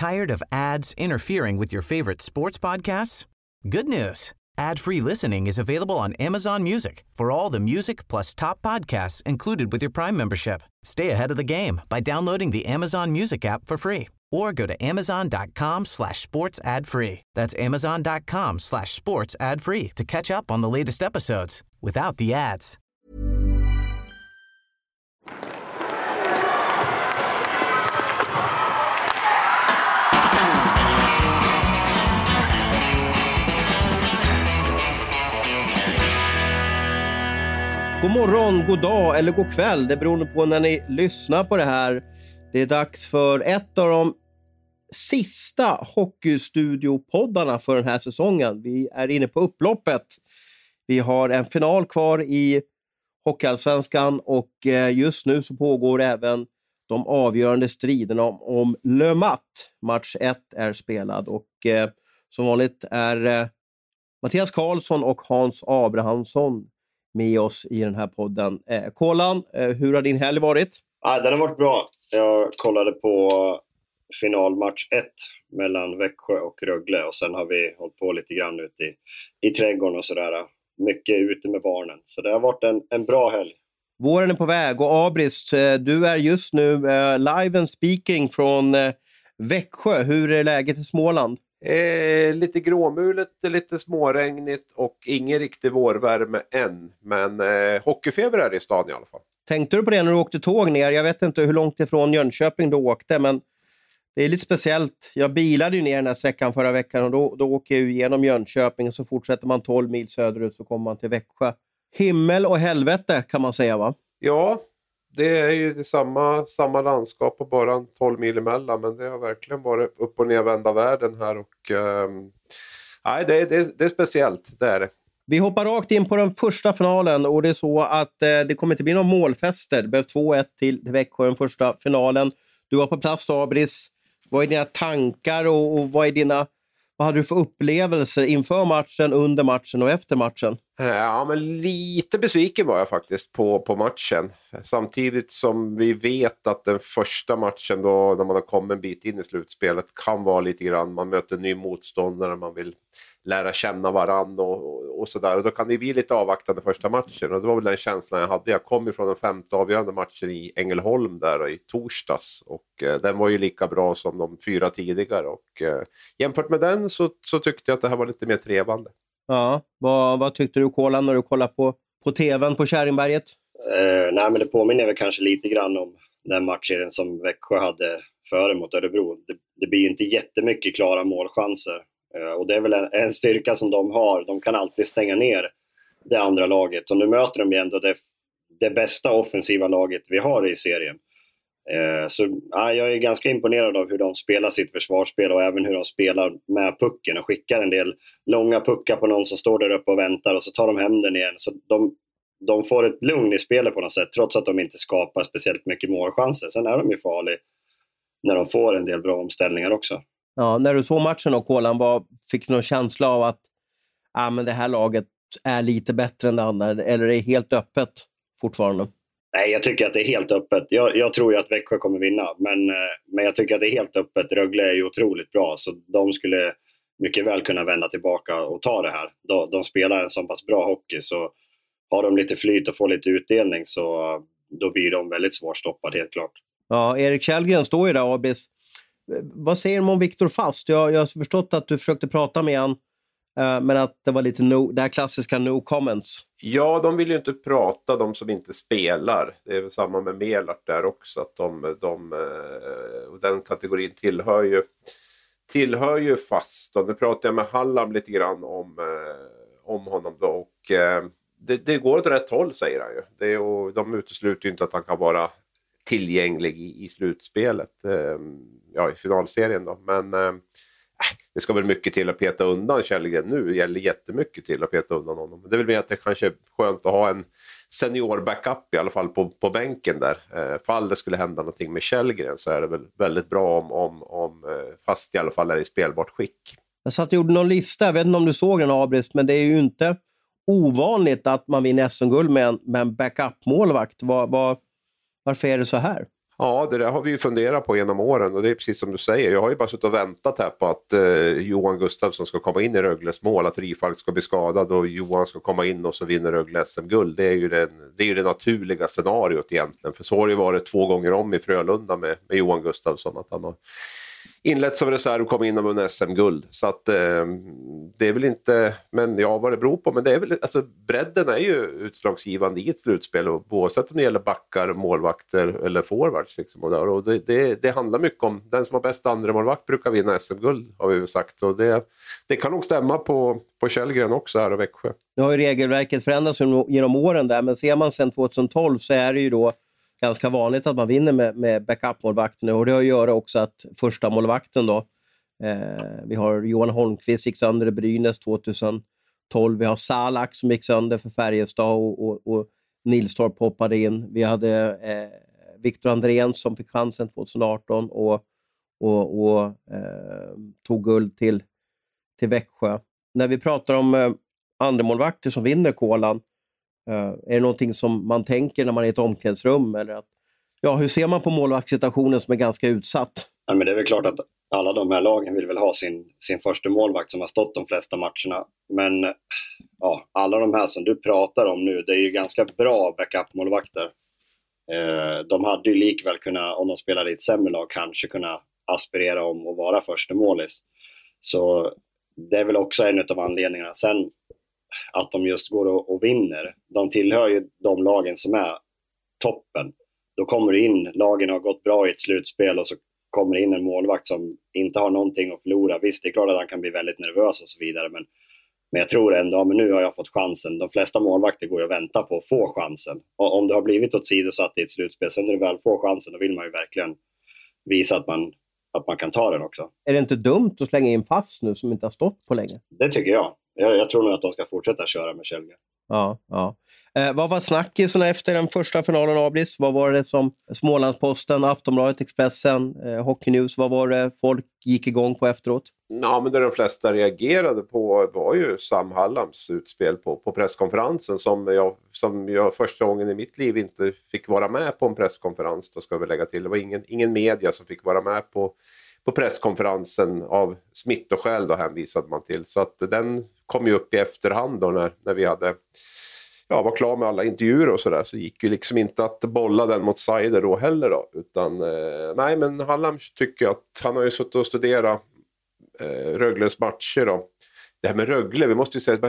Tired of ads interfering with your favorite sports podcasts? Good news. Ad-free listening is available on Amazon Music for all the music plus top podcasts included with your Prime membership. Stay ahead of the game by downloading the Amazon Music app for free or go to amazon.com/sports ad free. That's amazon.com/sports ad free to catch up on the latest episodes without the ads. God morgon, god dag eller god kväll. Det beror på när ni lyssnar på det här. Det är dags för ett av de sista hockeystudiopoddarna för den här säsongen. Vi är inne på upploppet. Vi har en final kvar i Hockeyallsvenskan och just nu så pågår även de avgörande striderna om Le Mat. Match 1 är spelad och som vanligt är Mattias Karlsson och Hans Abrahamsson med oss i den här podden. Kolan, hur har din helg varit? Den har varit bra. Jag kollade på finalmatch 1 mellan Växjö och Rögle och sen har vi hållit på lite grann ute i trädgården och sådär. Mycket ute med barnen. Så det har varit en bra helg. Våren är på väg och Abris, du är just nu live and speaking från Växjö. Hur är läget i Småland? Lite gråmulet, lite småregnigt och ingen riktig vårvärme än. Men hockeyfeber är det i stan i alla fall. Tänkte du på det när du åkte tåg ner? Jag vet inte hur långt ifrån Jönköping du åkte, men det är lite speciellt. Jag bilade ju ner den här sträckan förra veckan och då åker jag igenom Jönköping och så fortsätter man 12 mil söderut så kommer man till Växjö. Himmel och helvete kan man säga, va? Ja, det är ju samma landskap och bara 12 mil emellan, men det har verkligen varit upp- och nervända världen här och det är speciellt, det är det. Vi hoppar rakt in på den första finalen och det är så att det kommer inte bli någon målfester. Det behövs 2-1 till Växjö den första finalen. Du var på plats då, Abris. Vad är dina tankar och vad hade du för upplevelser inför matchen, under matchen och efter matchen? Ja, men lite besviken var jag faktiskt på matchen. Samtidigt som vi vet att den första matchen då, när man har kommit en bit in i slutspelet, kan vara lite grann, man möter en ny motståndare, man vill lära känna varann och sådär. Och då kan det bli lite avvaktande första matchen. Och det var väl den känslan jag hade. Jag kom ifrån den 5:e avgörande matchen i Ängelholm där i torsdags. Och den var ju lika bra som de 4 tidigare. Och jämfört med den så tyckte jag att det här var lite mer trevande. Ja, vad tyckte du, Kolan, när du kollade på tvn på Käringberget? Nej, men det påminner väl kanske lite grann om den matchen som Växjö hade före mot Örebro. Det blir ju inte jättemycket klara målchanser. Och det är väl en styrka som de har. De kan alltid stänga ner det andra laget. Och nu möter de ju ändå det bästa offensiva laget vi har i serien. Så jag är ganska imponerad av hur de spelar sitt försvarsspel och även hur de spelar med pucken och skickar en del långa puckar på någon som står där uppe och väntar och så tar de hem den igen. Så de får ett lugn i spelet på något sätt trots att de inte skapar speciellt mycket målchanser. Sen är de ju farliga när de får en del bra omställningar också. Ja, när du såg matchen och Kolan, fick du någon känsla av att men det här laget är lite bättre än det andra, eller är det helt öppet fortfarande? Nej, jag tycker att det är helt öppet. Jag tror ju att Växjö kommer vinna, men jag tycker att det är helt öppet. Rögle är ju otroligt bra, så de skulle mycket väl kunna vända tillbaka och ta det här. De spelar en så pass bra hockey, så har de lite flyt och får lite utdelning så då blir de väldigt svårstoppade, helt klart. Ja, Erik Källgren står ju där, Abis. Vad säger man om Viktor Fast? Jag har förstått att du försökte prata med han, men att det var lite det här klassiska no comments. Ja, de vill ju inte prata, de som inte spelar. Det är väl samma med Melart där också, att och den kategorin tillhör ju Fast. Och nu pratar jag med Hallam lite grann om honom då, och det går åt rätt håll, säger han ju. Och de utesluter ju inte att han kan vara tillgänglig i slutspelet, i finalserien då. Men det ska väl mycket till att peta undan Källgren nu. Det gäller jättemycket till att peta undan honom. Det är väl mer att det kanske är skönt att ha en senior backup i alla fall på bänken där. Fall det skulle hända någonting med Källgren så är det väl väldigt bra om Fast i alla fall är i spelbart skick. Jag satt och gjorde någon lista, jag vet inte om du såg den, Abrist, men det är ju inte ovanligt att man vinner SM-guld med en backup-målvakt. Varför är det så här? Ja, det där har vi ju funderat på genom åren och det är precis som du säger. Jag har ju bara suttit och väntat här på att Johan Gustafsson ska komma in i Rögles mål, att Rifalk ska bli skadad och Johan ska komma in och så vinner Rögle SM-guld. Det är ju det naturliga scenariot egentligen. För så har det ju varit 2 gånger om i Frölunda med Johan Gustafsson, att han har inlett som reserv och kom in och vunnit SM-guld. Så att det är väl inte, men ja, vad det beror på, men det är väl, alltså bredden är ju utslagsgivande i ett slutspel, och oavsett om det gäller backar, målvakter eller forwards liksom, och det handlar mycket om den som har bäst andra målvakt brukar vinna SM-guld, har vi ju sagt, och det kan nog stämma på Källgren också här i Växjö. Nu har ju regelverket förändrats genom åren där, men ser man sedan 2012 så är det ju då ganska vanligt att man vinner med backup-målvakten, och det har att göra också att första målvakten då, vi har Johan Holmqvist gick sönder i Brynäs 2012, vi har Salak som gick sönder för Färjestad och Nilstorp hoppade in, vi hade Viktor Andrén som fick chansen 2018 och tog guld till Växjö. När vi pratar om andra målvakter som vinner kolan, är det någonting som man tänker när man är i ett omklädningsrum, eller att, ja, hur ser man på målvaktssituationen som är ganska utsatt? Ja, men det är väl klart att alla de här lagen vill väl ha sin första målvakt som har stått de flesta matcherna. Men ja, alla de här som du pratar om nu, det är ju ganska bra backup-målvakter. De hade ju likväl kunnat, om de spelade i ett sämre lag, kanske kunna aspirera om att vara första målis. Så det är väl också en av anledningarna. Sen att de just går och vinner. De tillhör ju de lagen som är toppen. Då kommer det in, lagen har gått bra i ett slutspel och så kommer det in en målvakt som inte har någonting att förlora. Visst, det är klart att han kan bli väldigt nervös och så vidare, men jag tror ändå, men nu har jag fått chansen. De flesta målvakter går ju att vänta på att få chansen. Och om du har blivit åsidosatt i ett slutspel, sen när du väl får chansen, då vill man ju verkligen visa att man kan ta den också. Är det inte dumt att slänga in fast nu som inte har stått på länge? Det tycker jag. Jag tror nog att de ska fortsätta köra med Källgren. Ja. Vad var snackisarna efter den första finalen avblis? Vad var det som Smålandsposten, Aftonbladet, Expressen, Hockey News, vad var det folk gick igång på efteråt? Ja, men det de flesta reagerade på var ju Sam Hallams utspel på presskonferensen, som jag första gången i mitt liv inte fick vara med på en presskonferens, då ska vi lägga till. Det var ingen media som fick vara med på presskonferensen av smittoskäl, då hänvisade man till. Så att den kom ju upp i efterhand då när vi hade var klar med alla intervjuer och sådär, så gick ju liksom inte att bolla den mot Seider då heller då, utan nej, men Hallam tycker att han har ju suttit och studerat Rögles matcher då. Det här med Rögle, vi måste ju säga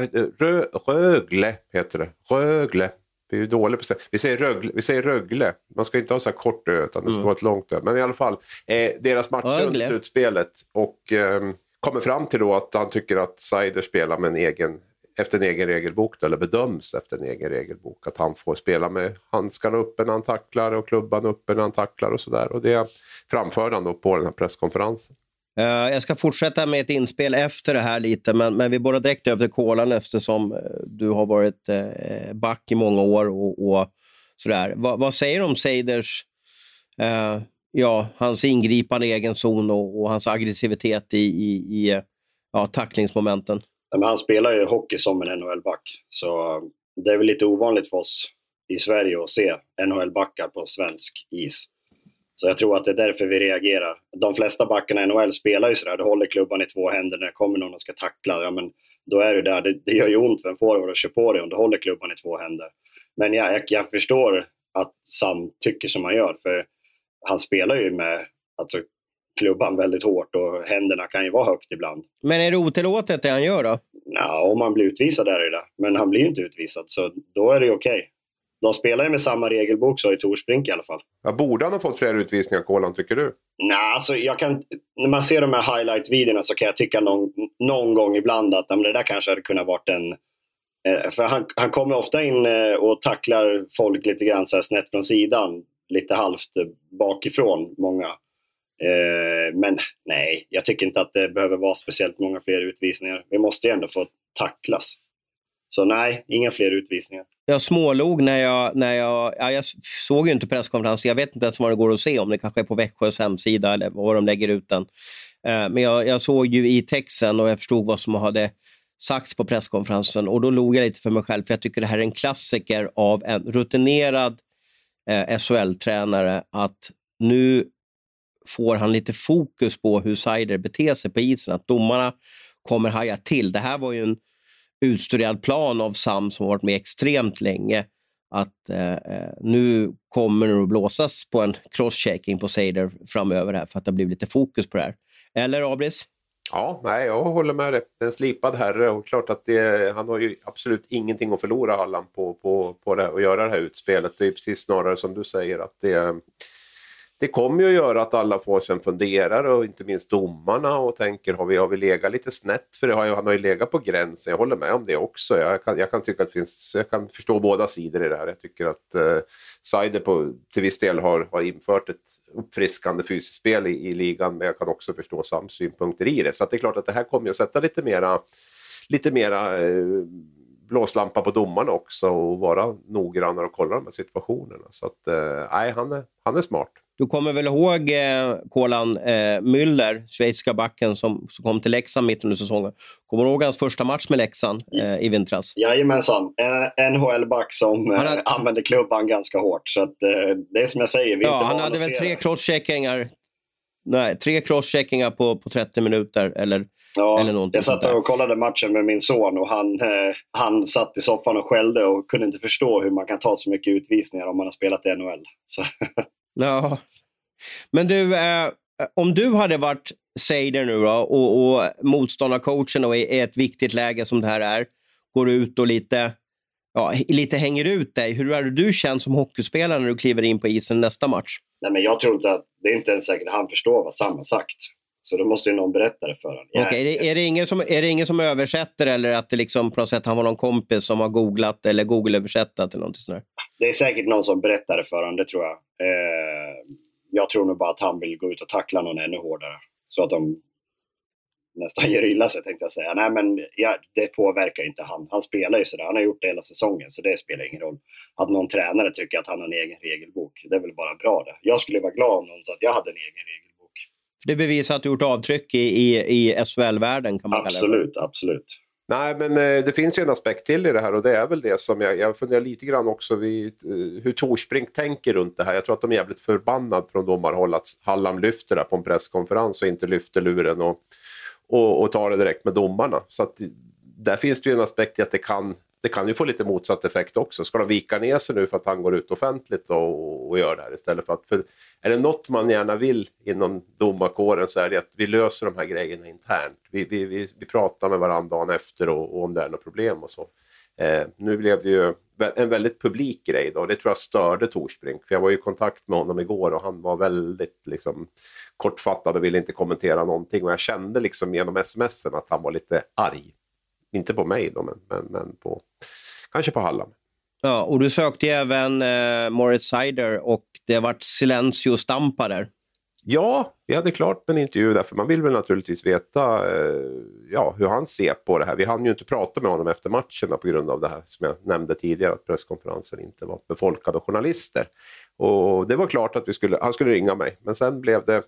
Rögle heter det. Rögle. Vi är ju dåliga på det. Vi säger Rögle. Man ska inte ha så här kort ö, utan det ska vara ett långt ö. Men i alla fall, deras matcher under slutspelet, och kommer fram till då att han tycker att Seider spelar med efter en egen regelbok, eller bedöms efter en egen regelbok, att han får spela med handskarna uppe när han tacklar och klubban uppe när han tacklar och sådär. Och det framförde han då på den här presskonferensen. Jag ska fortsätta med ett inspel efter det här lite, men vi borrar direkt över till kolan, eftersom du har varit back i många år och sådär. Vad säger du om Seiders, hans ingripande i egen zon och hans aggressivitet i tacklingsmomenten? Men han spelar ju hockey som en NHL-back, så det är väl lite ovanligt för oss i Sverige att se NHL-backar på svensk is. Så jag tror att det är därför vi reagerar. De flesta backarna i NHL spelar ju sådär. Du håller klubban i 2 händer när det kommer någon och ska tackla. Ja, men då är du där. Det gör ju ont för en forward att köra på dig om du håller klubban i 2 händer. Men jag förstår att Sam tycker som han gör. För han spelar ju med klubban väldigt hårt och händerna kan ju vara högt ibland. Men är det otillåtet det han gör då? Ja, om man blir utvisad är det det. Men han blir ju inte utvisad, så då är det ju okej. De spelar ju med samma regelbok så i Torsbrink i alla fall. Ja, borde han ha fått fler utvisningar, Kolan, tycker du? Nej, alltså när man ser de här highlight-videorna så kan jag tycka någon gång ibland att det där kanske hade kunnat varit en... För han kommer ofta in och tacklar folk lite grann så här snett från sidan. Lite halvt bakifrån många. Men nej, jag tycker inte att det behöver vara speciellt många fler utvisningar. Vi måste ju ändå få tacklas. Så nej, inga fler utvisningar. Jag smålog när jag såg ju inte presskonferensen. Jag vet inte ens vad det går att se, om det kanske är på Växjös hemsida eller var de lägger ut den. Men jag såg ju i texten och jag förstod vad som hade sagts på presskonferensen. Och då log jag lite för mig själv, för jag tycker det här är en klassiker av en rutinerad SHL-tränare, att nu får han lite fokus på hur Seider beter sig på isen. Att domarna kommer haja till. Det här var ju en utstuderad plan av Sam som har varit med extremt länge. Att nu kommer det att blåsas på en crosschecking på Seider framöver här för att det blir lite fokus på det här. Eller Abris? Ja, nej, jag håller med dig. Det är en slipad herre och klart att han har ju absolut ingenting att förlora, Halland, på det och göra det här utspelet. Det är precis snarare som du säger att det kommer ju att göra att alla får sig en funderare och inte minst domarna och tänker har vi legat lite snett, för han har ju legat på gränsen. Jag håller med om det också. Jag kan tycka att jag kan förstå båda sidor i det här. Jag tycker att Seider till viss del har infört ett uppfriskande fysiskt spel i ligan, men jag kan också förstå Sams synpunkter i det. Så att det är klart att det här kommer att sätta lite mera blåslampa på domarna också och vara noggrannare och kolla de här situationerna. Så att han är smart. Du kommer väl ihåg Kolan Müller, schweiziska backen som kom till Leksand mitt under säsongen. Kommer du ihåg hans första match med Leksand i vintras? Jajamensan, NHL-back som använde klubban ganska hårt. Så att, det är som jag säger. Han hade väl 3 crosscheckingar på 30 minuter eller någonting. Jag satt och kollade matchen med min son och han satt i soffan och skällde och kunde inte förstå hur man kan ta så mycket utvisningar om man har spelat i NHL. Så. Ja. Men du, om du hade varit Seider nu då, och motståndarcoachen och i ett viktigt läge som det här är, går ut och lite hänger ut dig. Hur hade du känt som hockeyspelare när du kliver in på isen nästa match? Nej, men jag tror inte att det är inte ens säkert att han förstår vad Sam har sagt. Så då måste ju någon berätta det för honom. Okej, är det ingen som översätter eller att det liksom på något sätt han var någon kompis som har googlat eller Google-översättat eller någonting sådär? Det är säkert någon som berättar det för honom, det tror jag. Jag tror nog bara att han vill gå ut och tackla någon ännu hårdare. Så att de nästan gör illa sig, tänkte jag säga. Nej, men det påverkar inte han. Han spelar ju sådär. Han har gjort det hela säsongen, så det spelar ingen roll. Att någon tränare tycker att han har en egen regelbok, det är väl bara bra det. Jag skulle vara glad om någon sa att jag hade en egen regelbok. Det bevisar att du gjort avtryck i SHL-världen, kan man kalla det. Absolut. Nej, men det finns ju en aspekt till i det här och det är väl det som jag funderar lite grann också vid hur Torsbrink tänker runt det här. Jag tror att de är jävligt förbannade från domarhåll att Hallam lyfter det på en presskonferens och inte lyfter luren och tar det direkt med domarna. Så att där finns det ju en aspekt i att det kan ju få lite motsatt effekt också. Ska de vika ner sig nu för att han går ut offentligt och gör det här istället för är det något man gärna vill inom domarkåren så är det att vi löser de här grejerna internt. Vi pratar med varandra dagen efter och om det är något problem och så. Nu blev det ju en väldigt publik grej då, och det tror jag störde Torsbrink. För jag var ju i kontakt med honom igår och han var väldigt liksom kortfattad och ville inte kommentera någonting. Och jag kände liksom genom sms'en att han var lite arg. Inte på mig då, men på, kanske på Hallam. Ja, och du sökte ju även Moritz Seider och det har varit Silencio Stampa där. Ja, vi hade klart en intervju där, för man vill väl naturligtvis veta hur han ser på det här. Vi hann ju inte prata med honom efter matcherna på grund av det här som jag nämnde tidigare, att presskonferensen inte var befolkad av journalister. Och det var klart att han skulle ringa mig, men sen blev det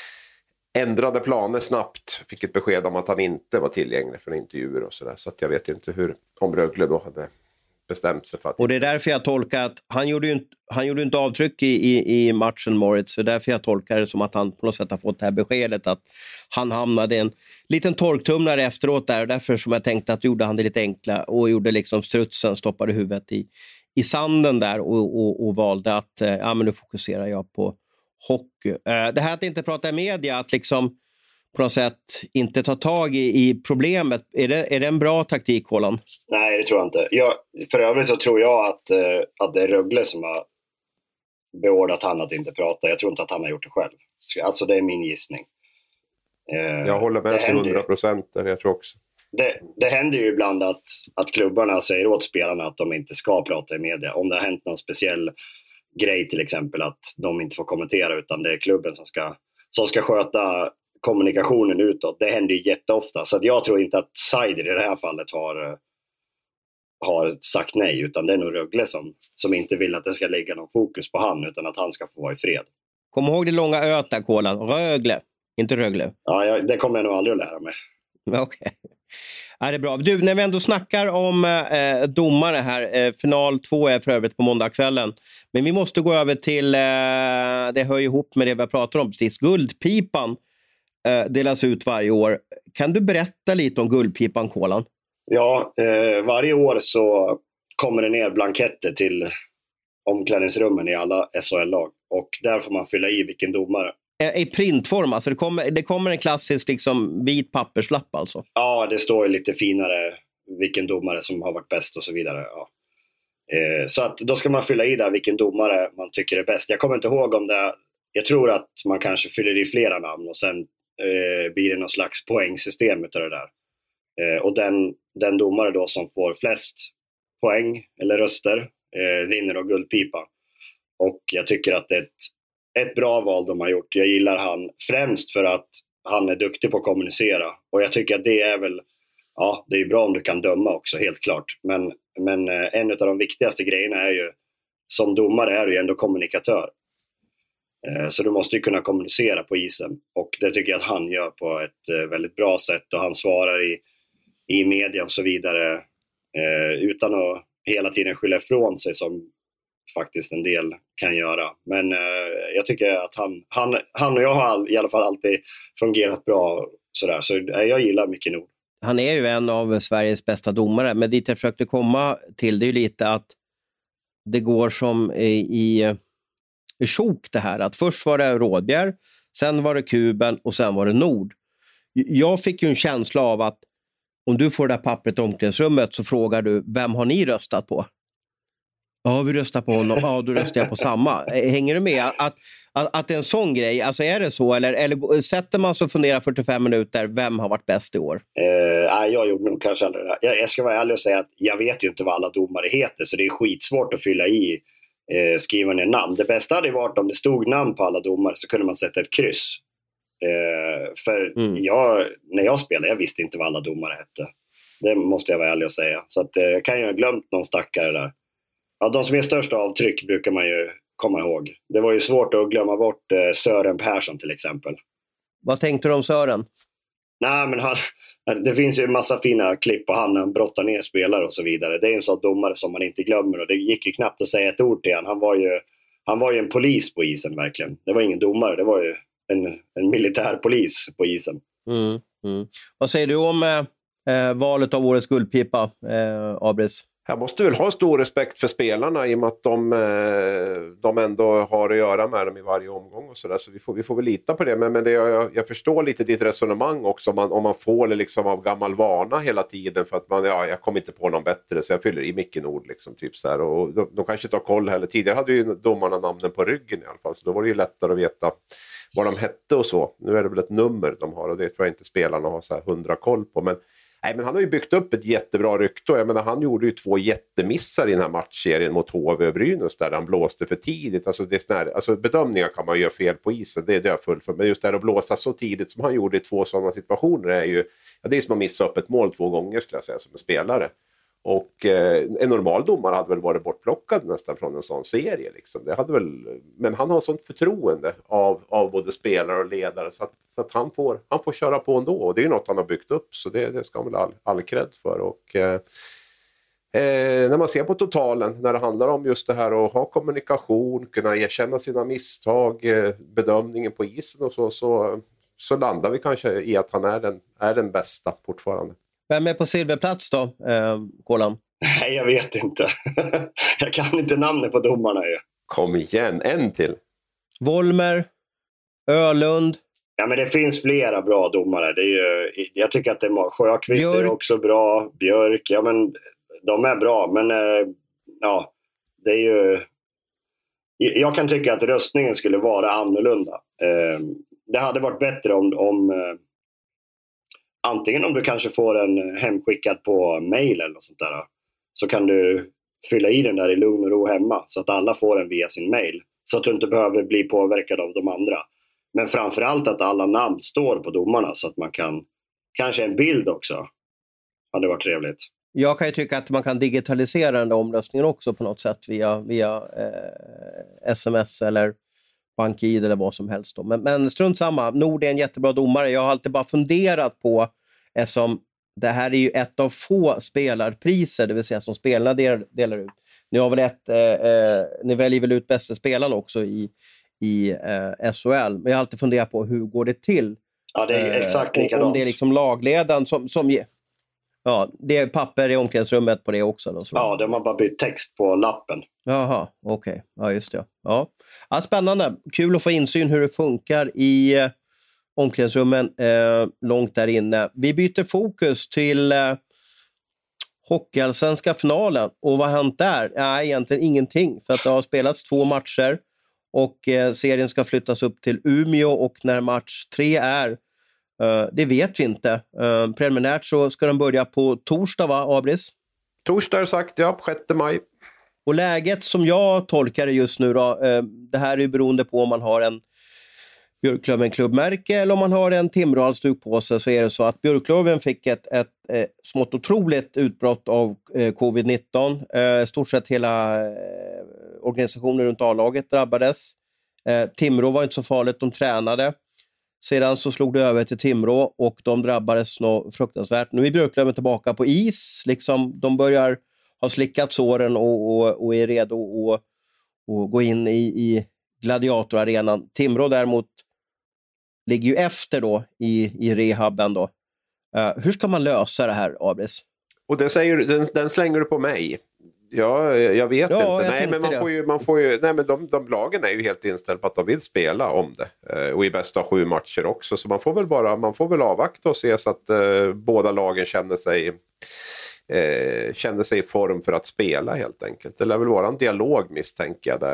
ändrade planer snabbt. Fick ett besked om att han inte var tillgänglig för intervjuer och sådär. Så att jag vet inte om Rögle då hade bestämt sig för att... Och det är därför jag tolkar att han gjorde inte avtryck i matchen, Moritz. Så därför jag tolkar det som att han på något sätt har fått det här beskedet att han hamnade i en liten torktumlare efteråt där. Och därför som jag tänkte att gjorde han det lite enkla och gjorde liksom strutsen, stoppade huvudet i sanden där och valde att men nu fokuserar jag på hockey. Det här att inte prata i media, att liksom på något sätt inte ta tag i problemet, är det en bra taktik, Håland? Nej, det tror jag inte. För övrigt så tror jag att det är Rögle som har beordrat han att inte prata. Jag tror inte att han har gjort det själv. Alltså det är min gissning. Jag håller med till 100%, jag tror också. Det händer ju ibland att klubbarna säger åt spelarna att de inte ska prata i media. Om det har hänt någon speciell grej, till exempel att de inte får kommentera utan det är klubben som ska sköta kommunikationen utåt. Det händer ju jätteofta, så att jag tror inte att Seider i det här fallet har sagt nej, utan det är nog Rögle som inte vill att det ska lägga någon fokus på han, utan att han ska få vara i fred. Kom ihåg det långa öta, Kolan. Rögle, inte Rögle. Ja, det kommer jag nog aldrig att lära mig. Okej. Ja, det är bra. Du, när vi ändå snackar om domare här, final 2 är för övrigt på måndagskvällen. Men vi måste gå över till, det hör ju ihop med det vi pratar om precis, Guldpipan delas ut varje år. Kan du berätta lite om Guldpipan, Kolan? Ja, varje år så kommer det ner blanketter till omklädningsrummen i alla SHL-lag. Och där får man fylla i vilken domare. I printform, alltså det kommer en klassisk liksom, vit papperslapp alltså? Ja, det står lite finare vilken domare som har varit bäst och så vidare. Ja. Så att då ska man fylla i där vilken domare man tycker är bäst. Jag kommer inte ihåg om det. Jag tror att man kanske fyller i flera namn och sen blir det någon slags poängsystem utav det där. Och den domare då som får flest poäng eller röster vinner då Guldpipa. Och jag tycker att det är ett bra val de har gjort. Jag gillar han främst för att han är duktig på att kommunicera. Och jag tycker att det är väl, ja, det är bra om du kan döma också, helt klart. Men en av de viktigaste grejerna är ju, som domare är du ju ändå kommunikatör. Så du måste ju kunna kommunicera på isen. Och det tycker jag att han gör på ett väldigt bra sätt. Och han svarar i media och så vidare utan att hela tiden skylla ifrån sig som faktiskt en del kan göra. Men jag tycker att han och jag har i alla fall alltid fungerat bra sådär. Så jag gillar Micke Nord. Han är ju en av Sveriges bästa domare. Men dit jag försökte komma till, det är ju lite att det går som i sjok det här. Att först var det Rådbjer, sen var det Kuben och sen var det Nord. Jag fick ju en känsla av att om du får det där pappret i omklädningsrummet så frågar du, vem har ni röstat på? Ja, vi röstar på honom. Ja, då röstar jag på samma. Hänger du med? Att det är en sån grej, alltså är det så? Eller sätter man sig och funderar 45 minuter, vem har varit bäst i år? Nej, jag gjorde nog kanske aldrig det. Jag ska vara ärlig och säga att jag vet ju inte vad alla domare heter, så det är skitsvårt att fylla i, skriva ner namn. Det bästa hade varit om det stod namn på alla domare så kunde man sätta ett kryss. För när jag spelade, jag visste inte vad alla domare hette. Det måste jag vara ärlig och säga. Så att, kan jag ha glömt någon stackare där. Ja, de som är största avtryck brukar man ju komma ihåg. Det var ju svårt att glömma bort Sören Persson till exempel. Vad tänkte du om Sören? Nej, men det finns ju en massa fina klipp på han brottar ner spelare och så vidare. Det är en sån domare som man inte glömmer, och det gick ju knappt att säga ett ord till han. Han var ju en polis på isen verkligen. Det var ingen domare, det var ju en militärpolis på isen. Vad säger du om valet av årets Guldpipa, Abris? Jag måste väl ha stor respekt för spelarna i och med att de ändå har att göra med dem i varje omgång och sådär. Så vi får väl lita på det. Men jag förstår lite ditt resonemang också om man får det liksom av gammal vana hela tiden. För att jag kommer inte på någon bättre, så jag fyller i Micke Nord liksom, typ så här. Och de kanske inte har koll heller. Tidigare hade ju domarna namnen på ryggen i alla fall. Så då var det ju lättare att veta vad de hette och så. Nu är det väl ett nummer de har, och det tror jag inte spelarna har så här 100 koll på. Men han har ju byggt upp ett jättebra rykte. Jag menar, han gjorde ju 2 jättemissar i den här matchserien mot HV och Brynäs där han blåste för tidigt. Alltså bedömningar kan man göra fel på isen, det är jag full för. Men just där att blåsa så tidigt som han gjorde i 2 sådana situationer är ju, det är som att missa upp ett mål 2 gånger skulle jag säga som en spelare. Och en normal domare hade väl varit bortplockad nästan från en sån serie liksom. Det hade väl, men han har sånt förtroende av både spelare och ledare så att han får köra på ändå, och det är ju något han har byggt upp, så det ska han väl all cred för. Och när man ser på totalen, när det handlar om just det här att ha kommunikation, kunna erkänna sina misstag, bedömningen på isen och så landar vi kanske i att han är den bästa fortfarande. Vem är på silverplats då, Kolan? Nej, jag vet inte. Jag kan inte namnet på domarna ju. Kom igen, en till. Volmer, Ölund. Ja, men det finns flera bra domare. Det är ju, jag tycker att det är Sjöqvist är också bra. Björk, ja men de är bra. Men ja, det är ju... Jag kan tycka att röstningen skulle vara annorlunda. Det hade varit bättre om antingen om du kanske får en hemskickad på mail eller något sånt där, så kan du fylla i den där i lugn och ro hemma så att alla får den via sin mail, så att du inte behöver bli påverkad av de andra. Men framförallt att alla namn står på domarna så att man kan, kanske en bild också hade varit trevligt. Jag kan ju tycka att man kan digitalisera den där omröstningen också på något sätt via sms eller BankID eller vad som helst då. Men strunt samma, Nord är en jättebra domare. Jag har alltid bara funderat på, som det här är ju ett av få spelarpriser, det vill säga som spelarna delar ut. Ni har väl ni väljer väl ut bästa spelaren också i SHL, men jag har alltid funderat på hur går det till? Ja, det är exakt likadant. Om det är liksom lagledaren som ger... Ja, det är papper i omklädningsrummet på det också. Då, så. Ja, de har bara bytt text på lappen. Jaha, okej. Ja, just det. Ja. Ja, spännande. Kul att få insyn hur det funkar i omklädningsrummen långt där inne. Vi byter fokus till Hockeyallsvenska finalen. Och vad har hänt där? Nej, egentligen ingenting. För att det har spelats 2 matcher. Och serien ska flyttas upp till Umeå. Och när match 3 är, det vet vi inte. Preliminärt så ska den börja på torsdag, va, Abris? Torsdag är sagt, ja, 6 maj. Och läget som jag tolkar det just nu då, det här är ju beroende på om man har en Björklöven-klubbmärke eller om man har en Timrå-halsduk på sig, så är det så att Björklöven fick ett smått otroligt utbrott av covid-19. Stort sett hela organisationen runt A-laget drabbades. Timrå var inte så farligt, de tränade. Sedan så slog det över till Timrå och de drabbades något fruktansvärt. Nu är Björklöven tillbaka på is. Liksom, de börjar ha slickat såren och är redo att gå in i gladiatorarenan. Timrå däremot ligger ju efter då i rehabben då. Hur ska man lösa det här, Abris? Och den slänger du på mig. Ja, jag vet inte. Nej, men man får ju nej, men de lagen är ju helt inställda på att de vill spela om det. Och i bästa av 7 matcher också. Så man får väl avvakta och se så att båda lagen känner sig i form för att spela helt enkelt. Det lär väl vara en dialog, misstänker jag där.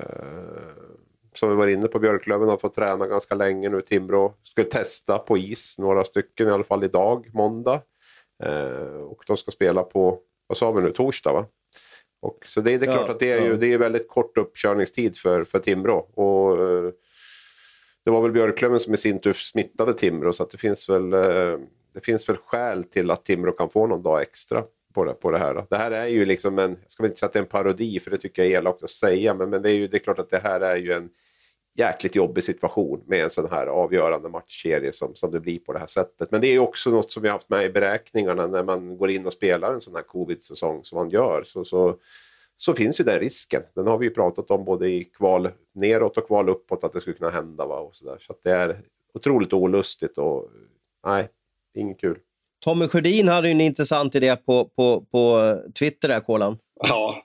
Som vi var inne på, Björklöven har fått träna ganska länge nu. Timrå ska testa på is, några stycken i alla fall idag, måndag. Och de ska spela på, vad sa vi nu, torsdag, va? Och så det är klart att det är väldigt kort uppkörningstid för Timrå. Och det var väl Björklöven som i sin tur smittade Timrå, så att det finns väl skäl till att Timrå kan få någon dag extra på det här. Då. Det här är ju liksom jag ska väl inte säga att det är en parodi, för det tycker jag är elakt att säga, men det är klart att det här är ju en jäkligt jobbig situation med en sån här avgörande matchserie som det blir på det här sättet. Men det är ju också något som vi har haft med i beräkningarna när man går in och spelar en sån här covid-säsong som man gör. Så finns ju den risken. Den har vi ju pratat om både i kval neråt och kval uppåt att det skulle kunna hända. Va? Och så där. Så att det är otroligt olustigt och nej, inget kul. Tommy Sjödin hade ju en intressant idé på Twitter där, Kolan. Ja,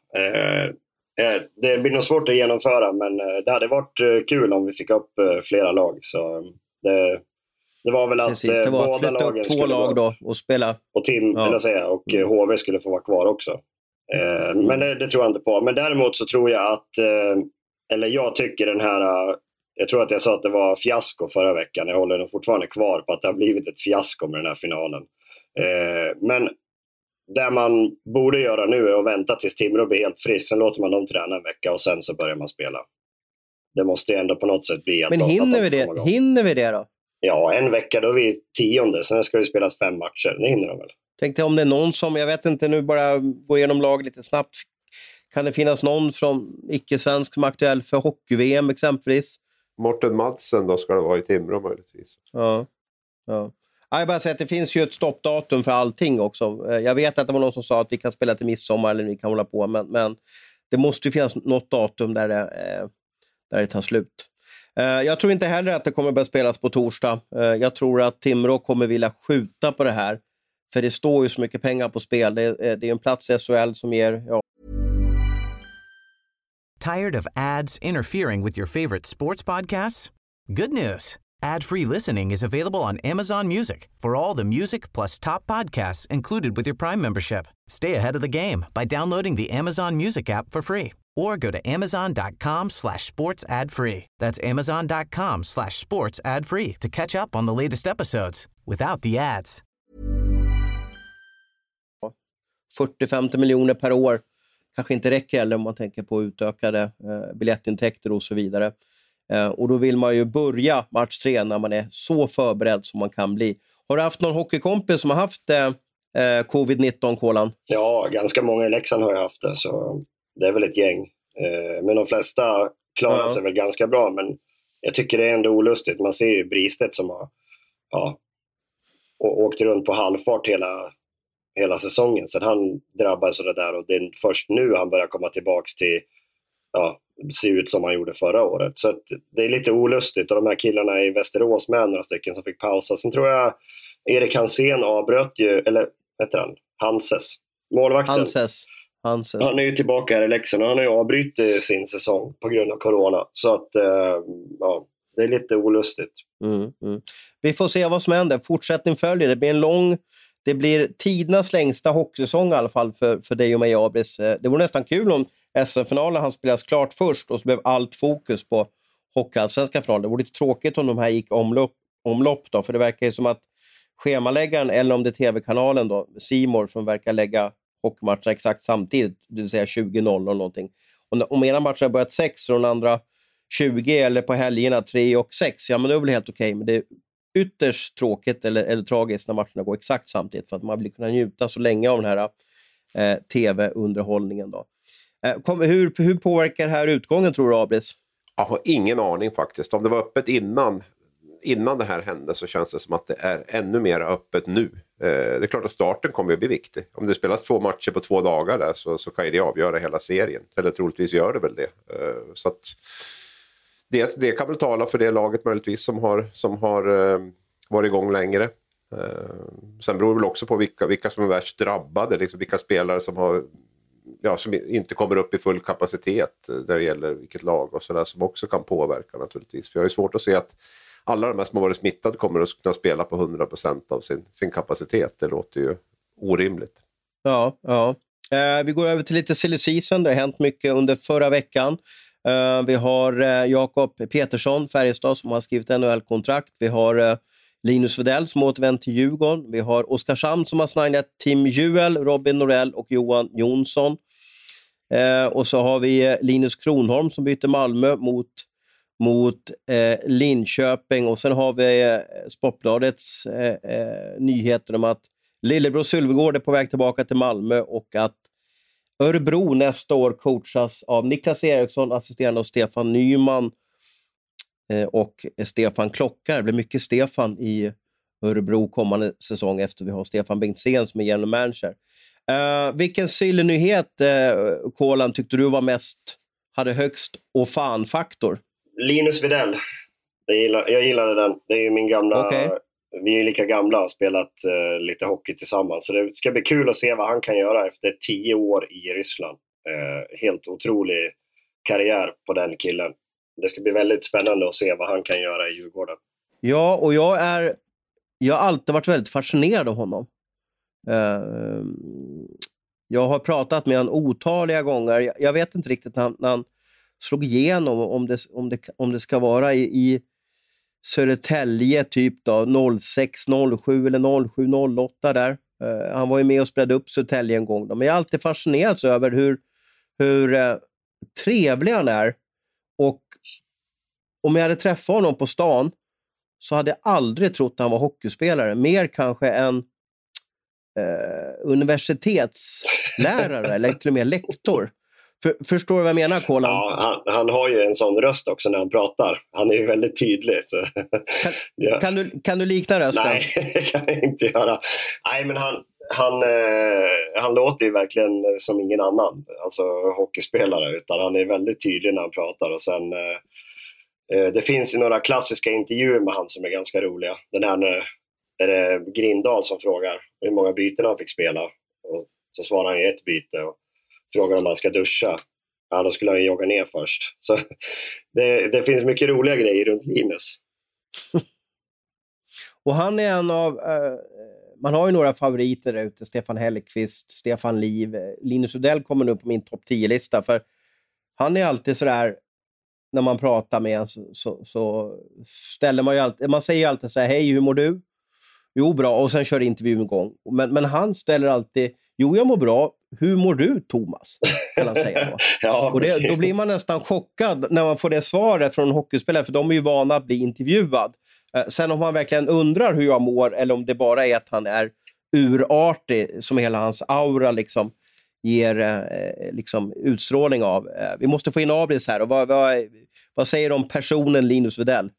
det blir nog svårt att genomföra, men det hade varit kul om vi fick upp flera lag. Så det var väl att precis, det var båda lagen skulle 2 lag då och spela. Och och HV skulle få vara kvar också. Men det tror jag inte på. Men däremot så tror jag att, eller jag tycker den här, jag tror att jag sa att det var fiasko förra veckan. Jag håller nog fortfarande kvar på att det har blivit ett fiasko med den här finalen. Men det man borde göra nu är att vänta tills Timrå blir helt frisk. Sen låter man dem träna en vecka och sen så börjar man spela. Det måste ändå på något sätt bli... Men hinner vi det då? Ja, en vecka då är vi 10:e. Sen ska det spelas 5 matcher. Det hinner de väl. Tänkte om det är någon som, jag vet inte, nu bara går igenom lag lite snabbt. Kan det finnas någon från icke-svensk som är aktuell för hockey-VM exempelvis? Morten Madsen då ska det vara i Timrå möjligtvis. Ja. Jag bara säger att det finns ju ett stoppdatum för allting också. Jag vet att det var någon som sa att vi kan spela till midsommar eller vi kan hålla på. Men det måste ju finnas något datum där det tar slut. Jag tror inte heller att det kommer börja spelas på torsdag. Jag tror att Timrå kommer vilja skjuta på det här. För det står ju så mycket pengar på spel. Det är en plats i SHL som ger... Ja. Tired of ads interfering with your favorite sports podcasts? Good news. Ad-free listening is available on Amazon Music for all the music plus top podcasts included with your Prime membership. Stay ahead of the game by downloading the Amazon Music app for free or go to amazon.com/sports ad free. That's amazon.com/sports ad free to catch up on the latest episodes without the ads. 40-50 miljoner per år kanske inte räcker heller om man tänker på utökade biljettintäkter och så vidare. Och då vill man ju börja match 3 när man är så förberedd som man kan bli. Har du haft någon hockeykompis som har haft covid-19, Kolan? Ja, ganska många i Leksand har jag haft det, så det är väl ett gäng. Men de flesta klarar sig väl ganska bra, men jag tycker det är ändå olustigt. Man ser ju Bristet som har och åkte runt på halvfart hela säsongen. Sen han drabbades av det där och det är först nu han börjar komma tillbaks till se ut som han gjorde förra året. Så att det är lite olustigt och de här killarna i Västerås med några stycken som fick pausa. Sen tror jag Erik Hansén avbröt ju, eller heter han? Hanses. Målvakten. Hanses. Han är ju tillbaka här i Leksand och han har ju avbrytit sin säsong på grund av corona. Så att det är lite olustigt. Vi får se vad som händer. Fortsättning följer. Det blir tidernas längsta hockeysäsong i alla fall för dig och mig, Abris. Det vore nästan kul om SM-finalen han spelas klart först och så blev allt fokus på hockeyallsvenska finalen. Det vore lite tråkigt om de här gick omlopp då, för det verkar ju som att schemaläggaren, eller om det är tv-kanalen då, C More, som verkar lägga hockeymatcher exakt samtidigt, det vill säga 20:00 någonting. Om ena matchen har börjat 6 och den andra 20 eller på helgerna 3 och 6, ja men det är väl helt okej, men det är ytterst tråkigt eller tragiskt när matcherna går exakt samtidigt, för att man vill kunna njuta så länge av den här tv-underhållningen då. Hur påverkar det här utgången, tror du, Abris? Jag har ingen aning faktiskt. Om det var öppet innan det här hände så känns det som att det är ännu mer öppet nu. Det är klart att starten kommer att bli viktig. Om det spelas 2 matcher på 2 dagar där så kan det avgöra hela serien. Eller troligtvis gör det väl det. Så att det kan väl tala för det laget möjligtvis som har varit igång längre. Sen beror det väl också på vilka som är värst drabbade. Liksom vilka spelare som inte kommer upp i full kapacitet när det gäller vilket lag och sådär, som också kan påverka naturligtvis. För jag är svårt att se att alla de här som har varit smittade kommer att kunna spela på 100% av sin kapacitet. Det låter ju orimligt. Ja. Vi går över till lite silly season. Det har hänt mycket under förra veckan. Vi har Jakob Petersson, Färjestad, som har skrivit NHL-kontrakt. Vi har Linus Widell som återvänt till Djurgården. Vi har Oskarshamn som har signat Tim Juel, Robin Norell och Johan Jonsson. Och så har vi Linus Kronholm som byter Malmö mot Linköping. Och sen har vi Sportbladets nyheter om att Lillebror Sylvegård är på väg tillbaka till Malmö och att Örebro nästa år coachas av Niklas Eriksson, assisterande av Stefan Nyman och Stefan Klockar. Det blir mycket Stefan i Örebro kommande säsong efter vi har Stefan Bengtzén som är general manager. Vilken silly-nyhet, Kolan, tyckte du hade högst och fan-faktor? Linus Widell. Jag gillade den. Det är ju min gamla... Okay. Vi är lika gamla och har spelat lite hockey tillsammans. Så det ska bli kul att se vad han kan göra efter 10 år i Ryssland. Helt otrolig karriär på den killen. Det ska bli väldigt spännande att se vad han kan göra i Djurgården. Ja, och jag har alltid varit väldigt fascinerad av honom. Jag har pratat med honom otaliga gånger. Jag vet inte riktigt när han slog igenom om det ska vara i Södertälje typ då, 06, 07 eller 07, 08 där. Han var ju med och spredde upp Södertälje en gång då. Men jag har alltid fascinerats över hur trevlig han är. Och om jag hade träffat honom på stan så hade jag aldrig trott att han var hockeyspelare. Mer kanske en universitetslärare eller till och med lektor. Förstår du vad jag menar, Kolan? Ja, han har ju en sån röst också när han pratar. Han är ju väldigt tydlig. Så. Ja. Kan du likna rösten? Nej, det kan jag inte göra. Nej, men han låter ju verkligen som ingen annan. Alltså hockeyspelare. Utan han är väldigt tydlig när han pratar. Och sen, det finns ju några klassiska intervjuer med han som är ganska roliga. Den här är det Grindal som frågar hur många byten han fick spela. Och så svarar han ju 1 byte och frågar om han ska duscha. Ja, då skulle han jogga ner först. Så det finns mycket roliga grejer runt Linus. Och han är en av... man har ju några favoriter där ute. Stefan Hellqvist, Stefan Liv. Linus Widell kommer nu på min topp 10-lista. För han är alltid sådär... När man pratar med en så ställer man ju alltid... Man säger ju alltid så här: hej, hur mår du? Jo, bra. Och sen kör intervjun igång. Men han ställer alltid... Jo, jag mår bra. Hur mår du, Thomas? Kan han säga då. Ja, och då blir man nästan chockad när man får det svaret från hockeyspelare. För de är ju vana att bli intervjuad. Sen om man verkligen undrar hur jag mår. Eller om det bara är att han är urartig. Som hela hans aura liksom ger liksom utstrålning av. Vi måste få in Abris här. Och vad säger du om personen Linus Widell?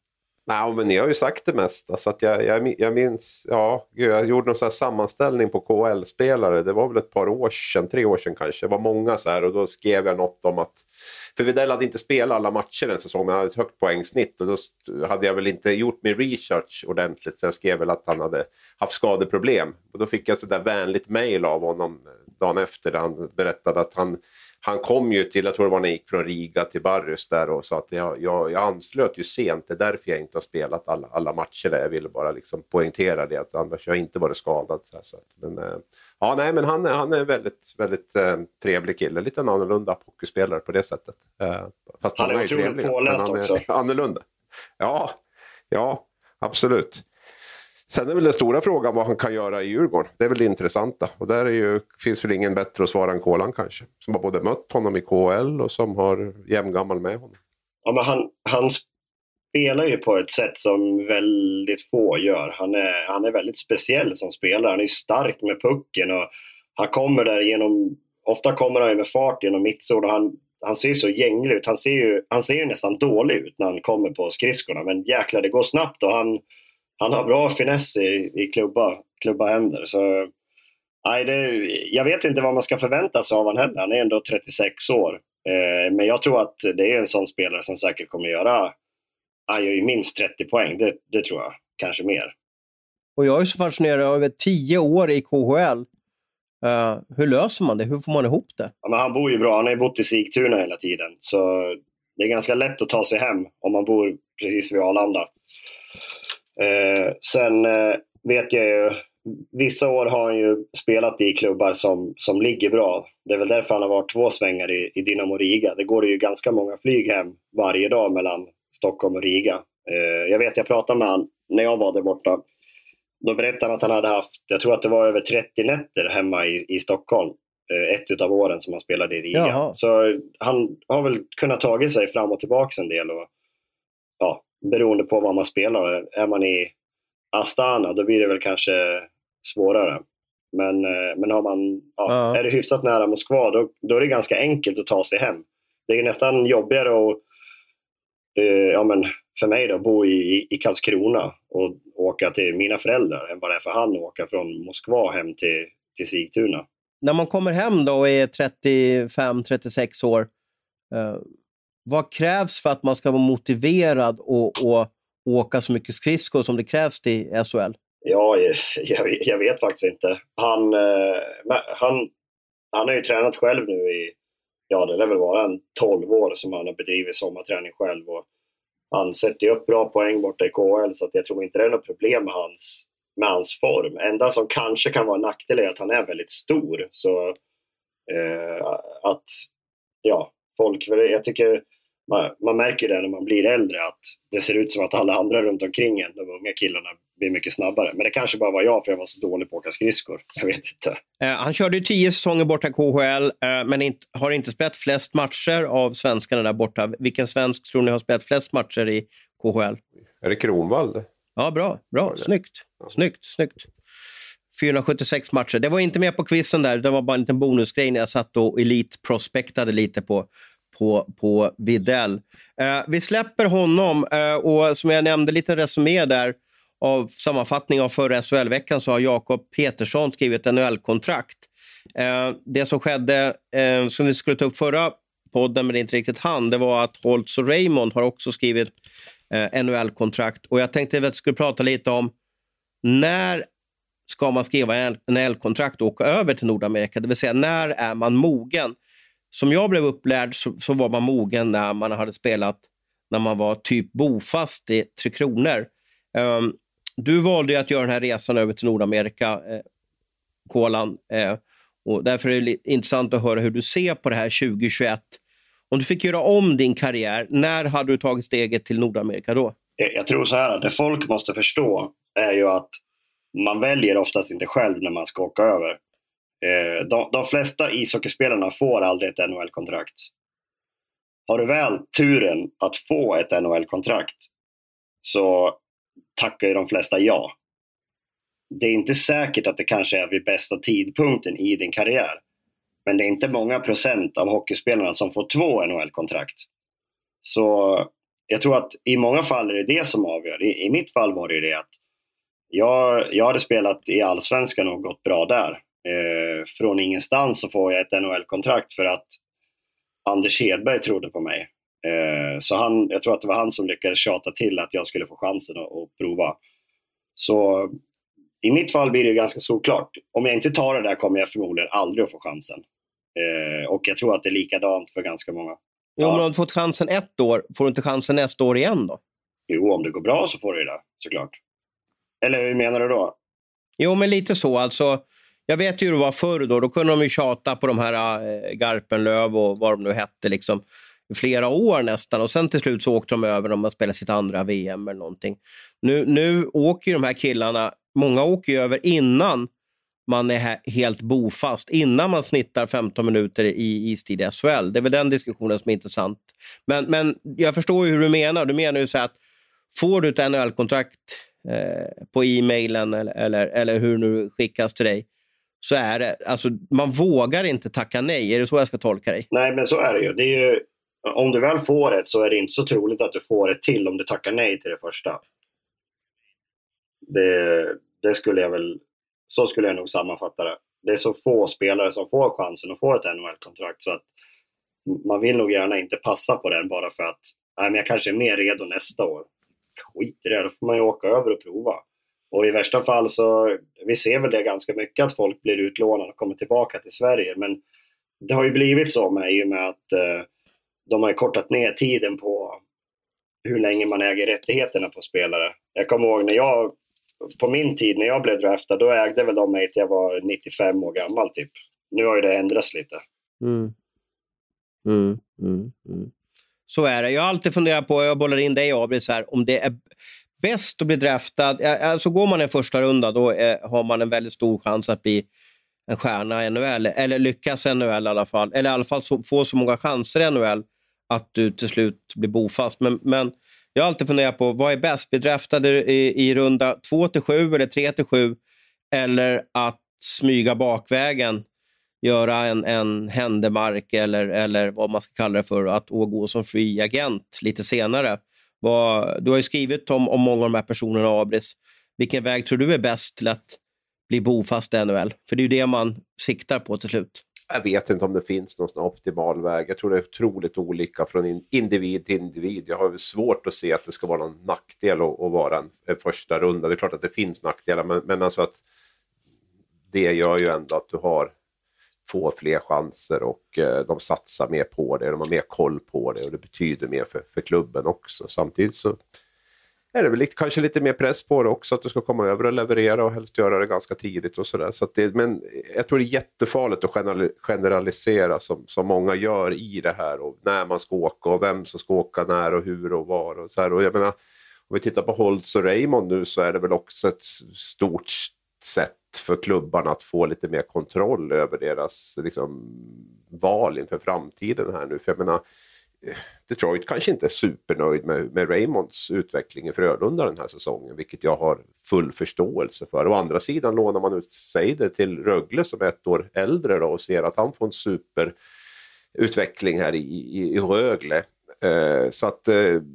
Nej, men ni har ju sagt det mesta. Så att jag minns, jag gjorde någon sån här sammanställning på KHL-spelare. Det var väl ett par år sedan, 3 år sedan kanske. Det var många så här och då skrev jag något om att, för Widell hade inte spelat alla matcher en säsong, men han hade ett högt poängsnitt. Och då hade jag väl inte gjort min research ordentligt, så jag skrev väl att han hade haft skadeproblem. Och då fick jag så där vänligt mejl av honom dagen efter där han berättade att han kom ju till, jag tror det var när jag gick från Riga till Barrys där och sa att jag anslöt ju sent. Det är därför jag inte har spelat alla matcher där. Jag ville bara liksom poängtera det, att annars jag inte varit skadad. Så. Men, men han är väldigt, väldigt trevlig kille. Lite annorlunda hockeyspelare på det sättet. Fast han är otroligt påläst också. Annorlunda. Ja, absolut. Sen är väl den stora frågan vad han kan göra i Djurgården. Det är väl det intressanta. Och där finns väl ingen bättre att svara än Kolan kanske. Som har både mött honom i KHL och som har jämngammal med honom. Ja, men han spelar ju på ett sätt som väldigt få gör. Han är väldigt speciell som spelare. Han är stark med pucken och han kommer där genom... Ofta kommer han med fart genom mittzon och han ser så gänglig ut. Han ser ju nästan dålig ut när han kommer på skridskorna. Men jäklar, det går snabbt och han har bra finess i klubba händer. Så, jag vet inte vad man ska förvänta sig av han heller. Han är ändå 36 år. Men jag tror att det är en sån spelare som säkert kommer göra minst 30 poäng. Det tror jag. Kanske mer. Och jag är så fascinerad över 10 år i KHL. Hur löser man det? Hur får man ihop det? Ja, men han bor ju bra. Han har ju bott i Sigtuna hela tiden. Så det är ganska lätt att ta sig hem om man bor precis vid Arlanda. Sen vet jag ju, vissa år har han ju spelat i klubbar som ligger bra. Det är väl därför han har varit 2 svängar i Dynamo Riga. Det går ju ganska många flyg hem varje dag mellan Stockholm och Riga. Jag vet, jag pratade med han när jag var där borta. Då berättade han att han hade haft, jag tror att det var över 30 nätter hemma i Stockholm. Ett utav åren som han spelade i Riga. Jaha. Så han har väl kunnat tagit sig fram och tillbaka en del och beroende på vad man spelar. Är man i Astana, då blir det väl kanske svårare. Men har man, är det hyfsat nära Moskva, då är det ganska enkelt att ta sig hem. Det är nästan jobbigare att, för mig då, bo i Karlskrona och åka till mina föräldrar än vad det är för han att åka från Moskva hem till Sigtuna. När man kommer hem då och är 35-36 år, vad krävs för att man ska vara motiverad och åka så mycket skridskor som det krävs till SHL? Ja, jag vet faktiskt inte. Han har ju tränat själv nu det lär väl vara 12 år som han har bedrivit sommarträning själv. Och han sätter ju upp bra poäng borta i KHL, så att jag tror inte det är något problem med hans form. Enda som kanske kan vara en nackdel är att han är väldigt stor. Så folk, jag tycker man märker det när man blir äldre, att det ser ut som att alla andra runt omkring de unga killarna blir mycket snabbare. Men det kanske bara var jag, för jag var så dålig på att åka skridskor. Jag vet inte. Han körde ju 10 säsonger borta i KHL, men har inte spelat flest matcher av svenskarna där borta. Vilken svensk tror ni har spelat flest matcher i KHL? Är det Kronwall? Ja, bra. Snyggt. 476 matcher. Det var inte med på quizen där. Det var bara en liten bonusgrej när jag satt och elitprospektade lite på Widell. Vi släpper honom och som jag nämnde, lite resumé där av sammanfattning av förra SHL-veckan, så har Jakob Petersson skrivit en NHL-kontrakt. Det som skedde, som vi skulle ta upp förra podden men inte riktigt han, det var att Holtz och Raymond har också skrivit NHL-kontrakt, och jag tänkte att vi skulle prata lite om när ska man skriva en NHL-kontrakt och åka över till Nordamerika, det vill säga när är man mogen. Som jag blev upplärd så var man mogen när man hade spelat, när man var typ bofast i 3 Kronor. Du valde ju att göra den här resan över till Nordamerika, Kolan. Och därför är det intressant att höra hur du ser på det här 2021. Om du fick göra om din karriär, när hade du tagit steget till Nordamerika då? Jag tror så här, det folk måste förstå är ju att man väljer oftast inte själv när man ska åka över. De flesta ishockeyspelarna får aldrig ett NHL-kontrakt. Har du väl turen att få ett NHL-kontrakt, så tackar ju de flesta ja. Det är inte säkert att det kanske är vid bästa tidpunkten i din karriär. Men det är inte många procent av hockeyspelarna som får 2 NHL-kontrakt. Så jag tror att i många fall är det som avgör. I mitt fall var det ju det att jag hade spelat i Allsvenskan och gått bra där. Från ingenstans så får jag ett NHL-kontrakt för att Anders Hedberg trodde på mig. Så jag tror att det var han som lyckades tjata till att jag skulle få chansen att prova. Så i mitt fall blir det ganska såklart. Om jag inte tar det där kommer jag förmodligen aldrig att få chansen. Och jag tror att det är likadant för ganska många. Jo, men om du fått chansen ett år, får du inte chansen nästa år igen då? Jo, om det går bra så får du det, såklart. Eller hur menar du då? Jo, men lite så. Alltså, jag vet ju hur det var förr då. Då kunde de ju tjata på de här Garpenlöv och vad de nu hette liksom, i flera år nästan. Och sen till slut så åkte de över om att spela sitt andra VM eller någonting. Nu åker ju de här killarna, många åker ju över innan man är helt bofast, innan man snittar 15 minuter i istid i SHL. Det är väl den diskussionen som är intressant. Men jag förstår ju hur du menar. Du menar ju så att får du ett NHL-kontrakt på e-mailen eller hur nu skickas till dig, så är det, alltså man vågar inte tacka nej. Är det så jag ska tolka dig? Nej, men så är det ju. Det är ju, om du väl får ett så är det inte så troligt att du får ett till om du tackar nej till det första. Det skulle jag väl, så skulle jag nog sammanfatta det. Det är så få spelare som får chansen att få ett NHL-kontrakt, så att man vill nog gärna inte passa på den bara för att men jag kanske är mer redo nästa år. Skit i det, då får man ju åka över och prova. Och i värsta fall så, vi ser väl det ganska mycket att folk blir utlånade och kommer tillbaka till Sverige. Men det har ju blivit så i och med att de har kortat ner tiden på hur länge man äger rättigheterna på spelare. Jag kommer ihåg på min tid när jag blev draftad, då ägde väl de mig till jag var 95 år gammal typ. Nu har ju det ändrats lite. Så är det. Jag har alltid funderat på, jag bollar in dig Abris här, om det är bäst att bli draftad. Alltså går man en första runda, då har man en väldigt stor chans att bli en stjärna i NHL. Eller lyckas i NHL i alla fall. Eller i alla fall få så många chanser i NHL att du till slut blir bofast. Men jag har alltid funderat på, vad är bäst? Bli draftad i runda 2-7 eller 3-7? Eller att smyga bakvägen, göra en händemark eller vad man ska kalla det för, att gå som free agent lite senare. Du har ju skrivit om många av de här personerna, Abris. Vilken väg tror du är bäst till att bli bofast i NHL? För det är ju det man siktar på till slut. Jag vet inte om det finns någon optimal väg. Jag tror det är otroligt olika från individ till individ. Jag har svårt att se att det ska vara någon nackdel att vara en första runda. Det är klart att det finns nackdelar, men alltså att det gör ju ändå att du får fler chanser och de satsar mer på det. De har mer koll på det och det betyder mer för klubben också. Samtidigt så är det väl kanske lite mer press på det också, att du ska komma över och leverera och helst göra det ganska tidigt och sådär. Men jag tror det är jättefarligt att generalisera som många gör i det här, och när man ska åka och vem som ska åka när och hur och var och så här. Och jag menar, om vi tittar på Holtz och Raymond nu, så är det väl också ett stort sätt för klubbarna att få lite mer kontroll över deras val inför framtiden här nu. För jag menar, Detroit kanske inte är supernöjd med Raymonds utveckling i Frölunda den här säsongen, vilket jag har full förståelse för. Å andra sidan lånar man ut Seider till Rögle som är ett år äldre då, och ser att han får en superutveckling här i Rögle. Så att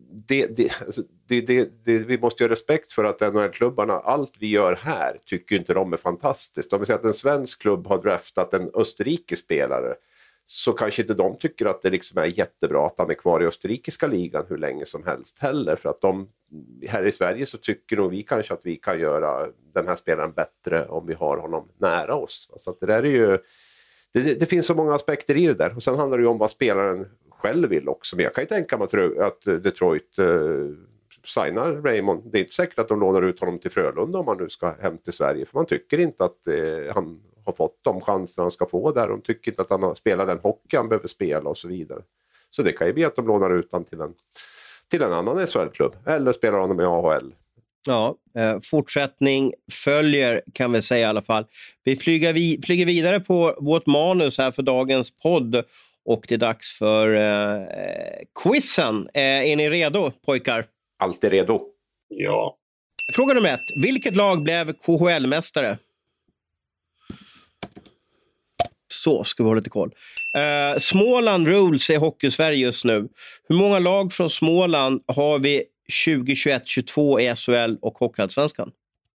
vi måste ju ha respekt för att NHL-klubbarna, allt vi gör här tycker inte de är fantastiskt. Om vi säger att en svensk klubb har draftat en österrikisk spelare, så kanske inte de tycker att det är jättebra att han är kvar i österrikiska ligan hur länge som helst heller. För att här i Sverige så tycker nog vi kanske att vi kan göra den här spelaren bättre om vi har honom nära oss. Så att det där är ju, det finns så många aspekter i det där. Och sen handlar det ju om vad spelaren själv vill också. Men jag kan ju tänka mig att Detroit signar Raymond. Det är inte säkert att de lånar ut honom till Frölunda om han nu ska hem till Sverige. För man tycker inte att han har fått de chanser han ska få där. De tycker inte att han har spelat den hockey han behöver spela och så vidare. Så det kan ju bli att de lånar ut honom till en annan SHL-klubb. Eller spelar honom i AHL. Ja, fortsättning följer kan vi säga i alla fall. Vi flyger vidare på vårt manus här för dagens podd. Och det är dags för quizen. Är ni redo, pojkar? Alltid redo. Ja. Fråga nummer 1. Vilket lag blev KHL-mästare? Så ska vi ha lite koll. Småland Rules är Hockeysverige just nu. Hur många lag från Småland har vi 2021-22 i SHL och Hockeyallsvenskan?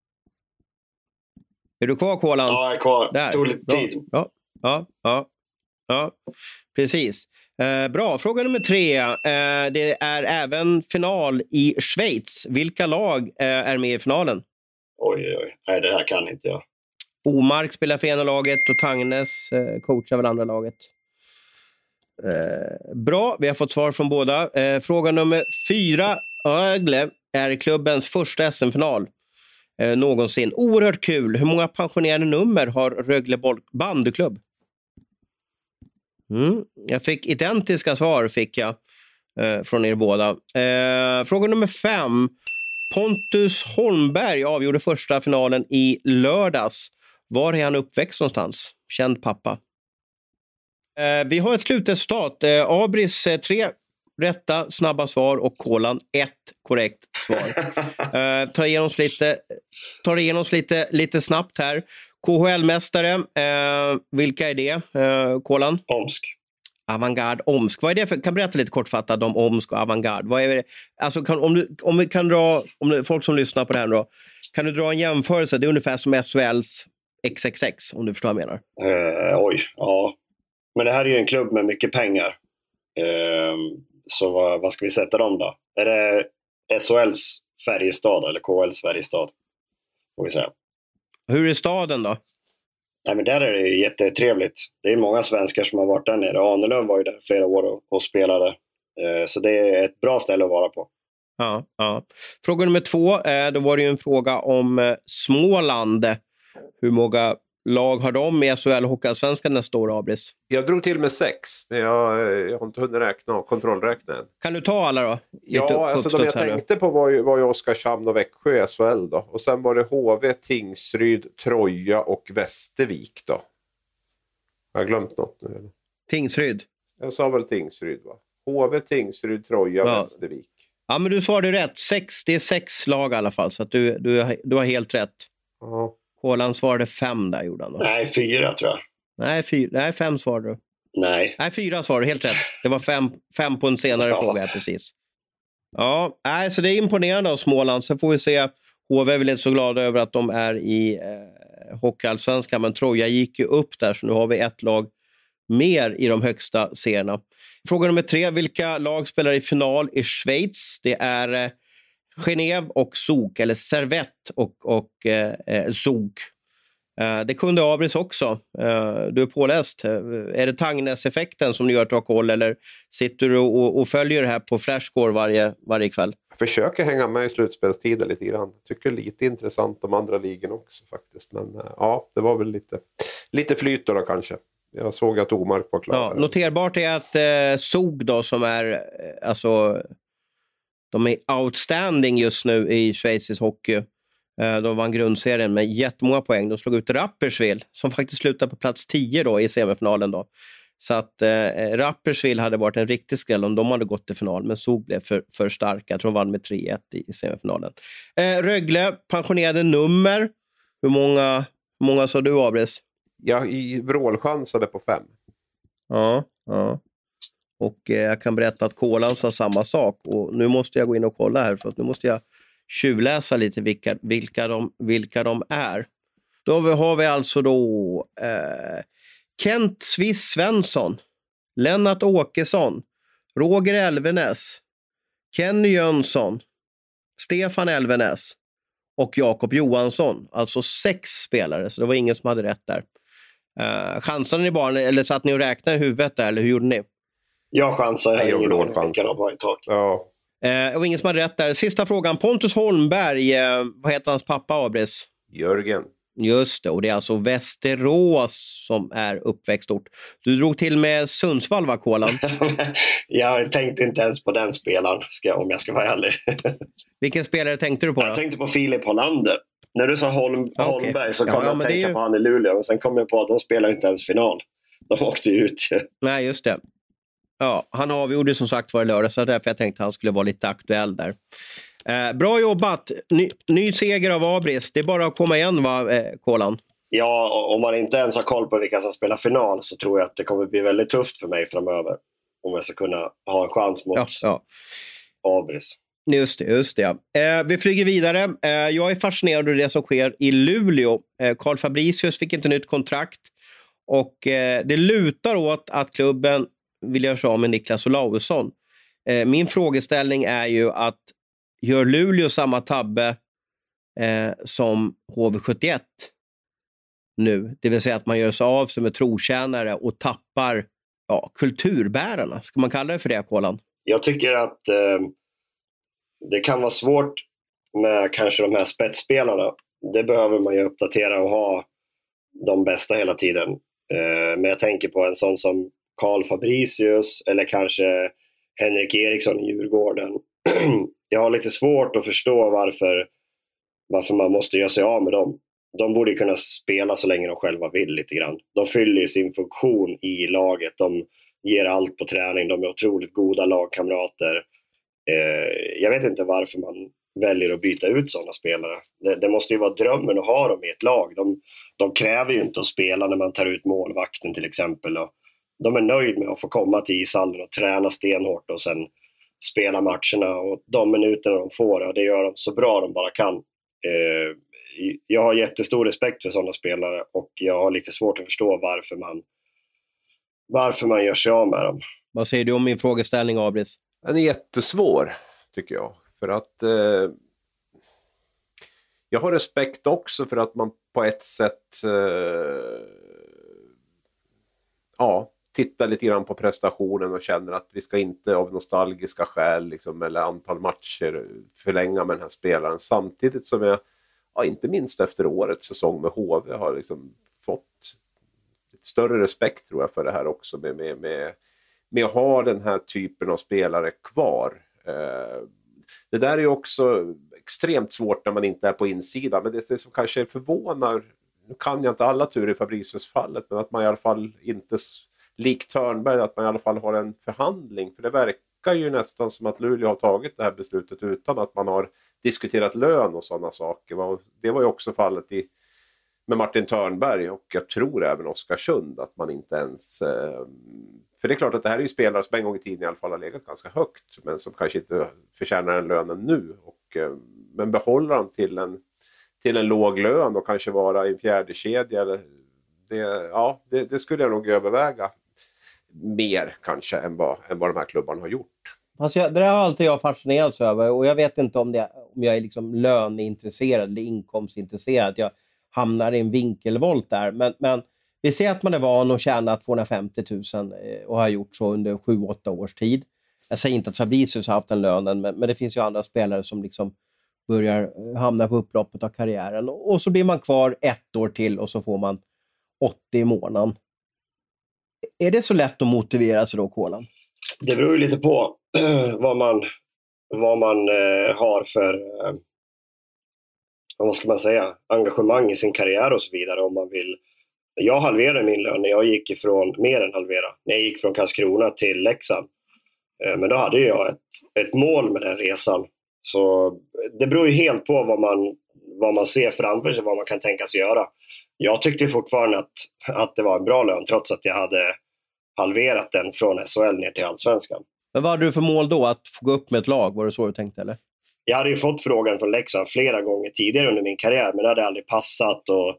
Är du kvar, Kolan? Ja, jag är kvar. Där. Tog lite tid. Ja, precis. Bra. Fråga nummer 3. Det är även final i Schweiz. Vilka lag är med i finalen? Oj. Nej, det här kan inte jag. Omark spelar för ena laget och Tangnes coachar väl andra laget. Bra, vi har fått svar från båda. Fråga nummer 4. Rögle är klubbens första SM-final någonsin. Oerhört kul. Hur många pensionerade nummer har Rögle bandyklubb? Jag fick identiska svar från er båda. Fråga nummer 5. Pontus Holmberg avgjorde första finalen i lördags. Var är han uppväxt någonstans? Känd pappa. Vi har ett slutresultat. Abris 3 rätta snabba svar och Kolan 1 korrekt svar. Tar igenom oss lite snabbt här. KHL-mästare, vilka är det? Kolan? Omsk. Avantgarde Omsk. Vad är det för? Kan berätta lite kortfattat om Omsk och Avantgarde. Vad är det? Alltså om vi kan dra, folk som lyssnar på det här då, kan du dra en jämförelse? Det är ungefär som SHLs XXX, om du förstår vad jag menar. Ja. Men det här är ju en klubb med mycket pengar. Så vad ska vi sätta dem då? Är det SHLs Färjestad eller KHLs Färjestad? Får vi säga. Hur är staden då? Nej, men där är det jättetrevligt. Det är många svenskar som har varit där nere. Ahnelöv var ju där flera år och spelade. Så det är ett bra ställe att vara på. Ja. Fråga nummer 2. Då var det ju en fråga om Småland. Hur många lag har de med SHL och Hockeyallsvenskan nästa år, Abris? Jag drog till med 6, men jag har inte hunnit räkna och kontrollräkna än. Kan du ta alla då? Ja, alltså de jag tänkte på var ju Oskarshamn och Växjö i SHL då. Och sen var det HV, Tingsryd, Troja och Västervik då. Har jag glömt något nu eller? Tingsryd. Jag sa väl Tingsryd va? HV, Tingsryd, Troja, Västervik. Ja, men du svarade rätt. Det är 6 lag i alla fall, så att du har helt rätt. Ja. Kolan svarade 5 där, gjorde han då. Nej, 4 tror jag. Nej, 5 svarade du. Nej, 4 svarade, helt rätt. Det var 5 på en senare fråga här, precis. Ja, så det är imponerande av Småland. Sen får vi se. HV är väl inte så glada över att de är i Hockeyallsvenskan, men Troja gick ju upp där, så nu har vi ett lag mer i de högsta serierna. Fråga nummer 3. Vilka lag spelar i final i Schweiz? Det är Genève och Zug, eller Servette och Zug. Det kunde Abris också. Du är påläst. Är det Tangnes-effekten som du gör att du har koll, eller sitter du och följer det här på flashscore varje kväll? Jag försöker hänga med i slutspelstiden lite grann. Tycker lite intressant om andra ligen också faktiskt. Men ja, det var väl lite flyt då kanske. Jag såg att Omark var klar. Ja, noterbart är att Zug då, som är de är outstanding just nu i schweizisk hockey. De vann grundserien med jättemånga poäng. De slog ut Rapperswil, som faktiskt slutade på plats 10 då i semifinalen då. Så att Rapperswil hade varit en riktig skräll om de hade gått till final, men Zug blev för starka. Jag tror de vann med 3-1 i semifinalen. Rögle, pensionerade nummer. Hur många sa du, Abris? Ja, i vrålchansade på 5. Ja. Och jag kan berätta att Kolan sa samma sak. Och nu måste jag gå in och kolla här, för att nu måste jag tjuvläsa lite vilka de är. Då har vi alltså då Kent Swiss Svensson, Lennart Åkesson, Roger Elvenäs, Kenny Jönsson, Stefan Elvenäs och Jakob Johansson. Alltså 6 spelare, så det var ingen som hade rätt där. Chansade ni bara, eller satt ni och räknade i huvudet där, eller hur gjorde ni? Jag chansar. Jag gjorde någon tag. Ja. Och ingen som hade rätt där. Sista frågan. Pontus Holmberg, vad heter hans pappa, Abris? Jörgen. Just det, och det är alltså Västerås som är uppväxtort. Du drog till med Sundsvall, va, Kolan? Jag tänkte inte ens på den spelaren, om jag ska vara ärlig. Vilken spelare tänkte du på då? Jag tänkte på Filip Hollander. När du sa Holmberg så kom jag att tänka på han i Luleå. Och sen kom jag på att de spelar inte ens final. De åkte ut. Nej, just det. Ja, han avgjorde som sagt var i lördag, så därför jag tänkte att han skulle vara lite aktuell där. Bra jobbat. Ny seger av Abris. Det är bara att komma igen, va, Kolan? Ja, om man inte ens har koll på vilka som spelar final så tror jag att det kommer bli väldigt tufft för mig framöver. Om jag ska kunna ha en chans mot Abris. Just det. Vi flyger vidare. Jag är fascinerad av det som sker i Luleå. Carl Fabricius fick inte nytt kontrakt. Och det lutar åt att klubben vill göra sig av med Niklas Olausson. Min frågeställning är ju att gör Luleå samma tabbe som HV71 nu? Det vill säga att man gör sig av som en trotjänare och tappar kulturbärarna. Ska man kalla det för det, Kolan? Jag tycker att det kan vara svårt med kanske de här spetsspelarna. Det behöver man ju uppdatera och ha de bästa hela tiden. Men jag tänker på en sån som Carl Fabricius eller kanske Henrik Eriksson i Djurgården. Jag har lite svårt att förstå varför man måste göra sig av med dem. De borde kunna spela så länge de själva vill lite grann. De fyller ju sin funktion i laget. De ger allt på träning. De är otroligt goda lagkamrater. Jag vet inte varför man väljer att byta ut sådana spelare. Det måste ju vara drömmen att ha dem i ett lag. De kräver ju inte att spela när man tar ut målvakten till exempel. Och de är nöjda med att få komma till ishallen och träna stenhårt och sen spela matcherna. Och de minuterna de får, och det gör de så bra de bara kan. Jag har jättestor respekt för sådana spelare och jag har lite svårt att förstå varför man gör sig av med dem. Vad säger du om min frågeställning, Abris? Den är jättesvår, tycker jag. För att jag har respekt också för att man på ett sätt tittar lite grann på prestationen och känner att vi ska inte av nostalgiska skäl liksom, eller antal matcher förlänga med den här spelaren. Samtidigt som jag, inte minst efter årets säsong med HV, har liksom fått ett större respekt tror jag för det här också med att ha den här typen av spelare kvar. Det där är ju också extremt svårt när man inte är på insidan, men det som kanske förvånar, nu kan jag inte alla turer i Fabricius-fallet, men att man i alla fall inte, likt Törnberg, att man i alla fall har en förhandling, för det verkar ju nästan som att Luleå har tagit det här beslutet utan att man har diskuterat lön och sådana saker. Det var ju också fallet med Martin Törnberg och jag tror även Oskarsund, att man inte ens... För det är klart att det här är ju spelare som en gång i tiden i alla fall har legat ganska högt, men som kanske inte förtjänar den lönen nu. Men behåller dem till en låg lön och kanske vara i en fjärde kedja. Det skulle jag nog överväga mer kanske än vad de här klubbarna har gjort. Alltså det där har alltid jag fascinerats över, och jag vet inte om jag är liksom löneintresserad eller inkomstintresserad. Jag hamnar i en vinkelvolt där. Men vi ser att man är van att tjäna 250 000 och har gjort så under 7-8 års tid. Jag säger inte att Fabricius har haft den lönen, men det finns ju andra spelare som liksom börjar hamna på upploppet av karriären. Och så blir man kvar 1 år till och så får man 80 i månaden. Är det så lätt att motivera sig då, Kolan? Det beror ju lite på vad man har för vad ska man säga, engagemang i sin karriär och så vidare. Om man vill. Jag halverade min lön när jag gick ifrån, mer än halvera, när jag gick från Karlskrona till Leksand. Men då hade jag ett mål med den resan. Så det beror ju helt på vad man ser framför sig, vad man kan tänkas göra. Jag tyckte fortfarande att det var en bra lön trots att jag hade halverat den från SHL ner till Allsvenskan. Men vad hade du för mål då? Att få gå upp med ett lag? Var det så du tänkte, eller? Jag hade ju fått frågan från Leksand flera gånger tidigare under min karriär, men det hade aldrig passat. Och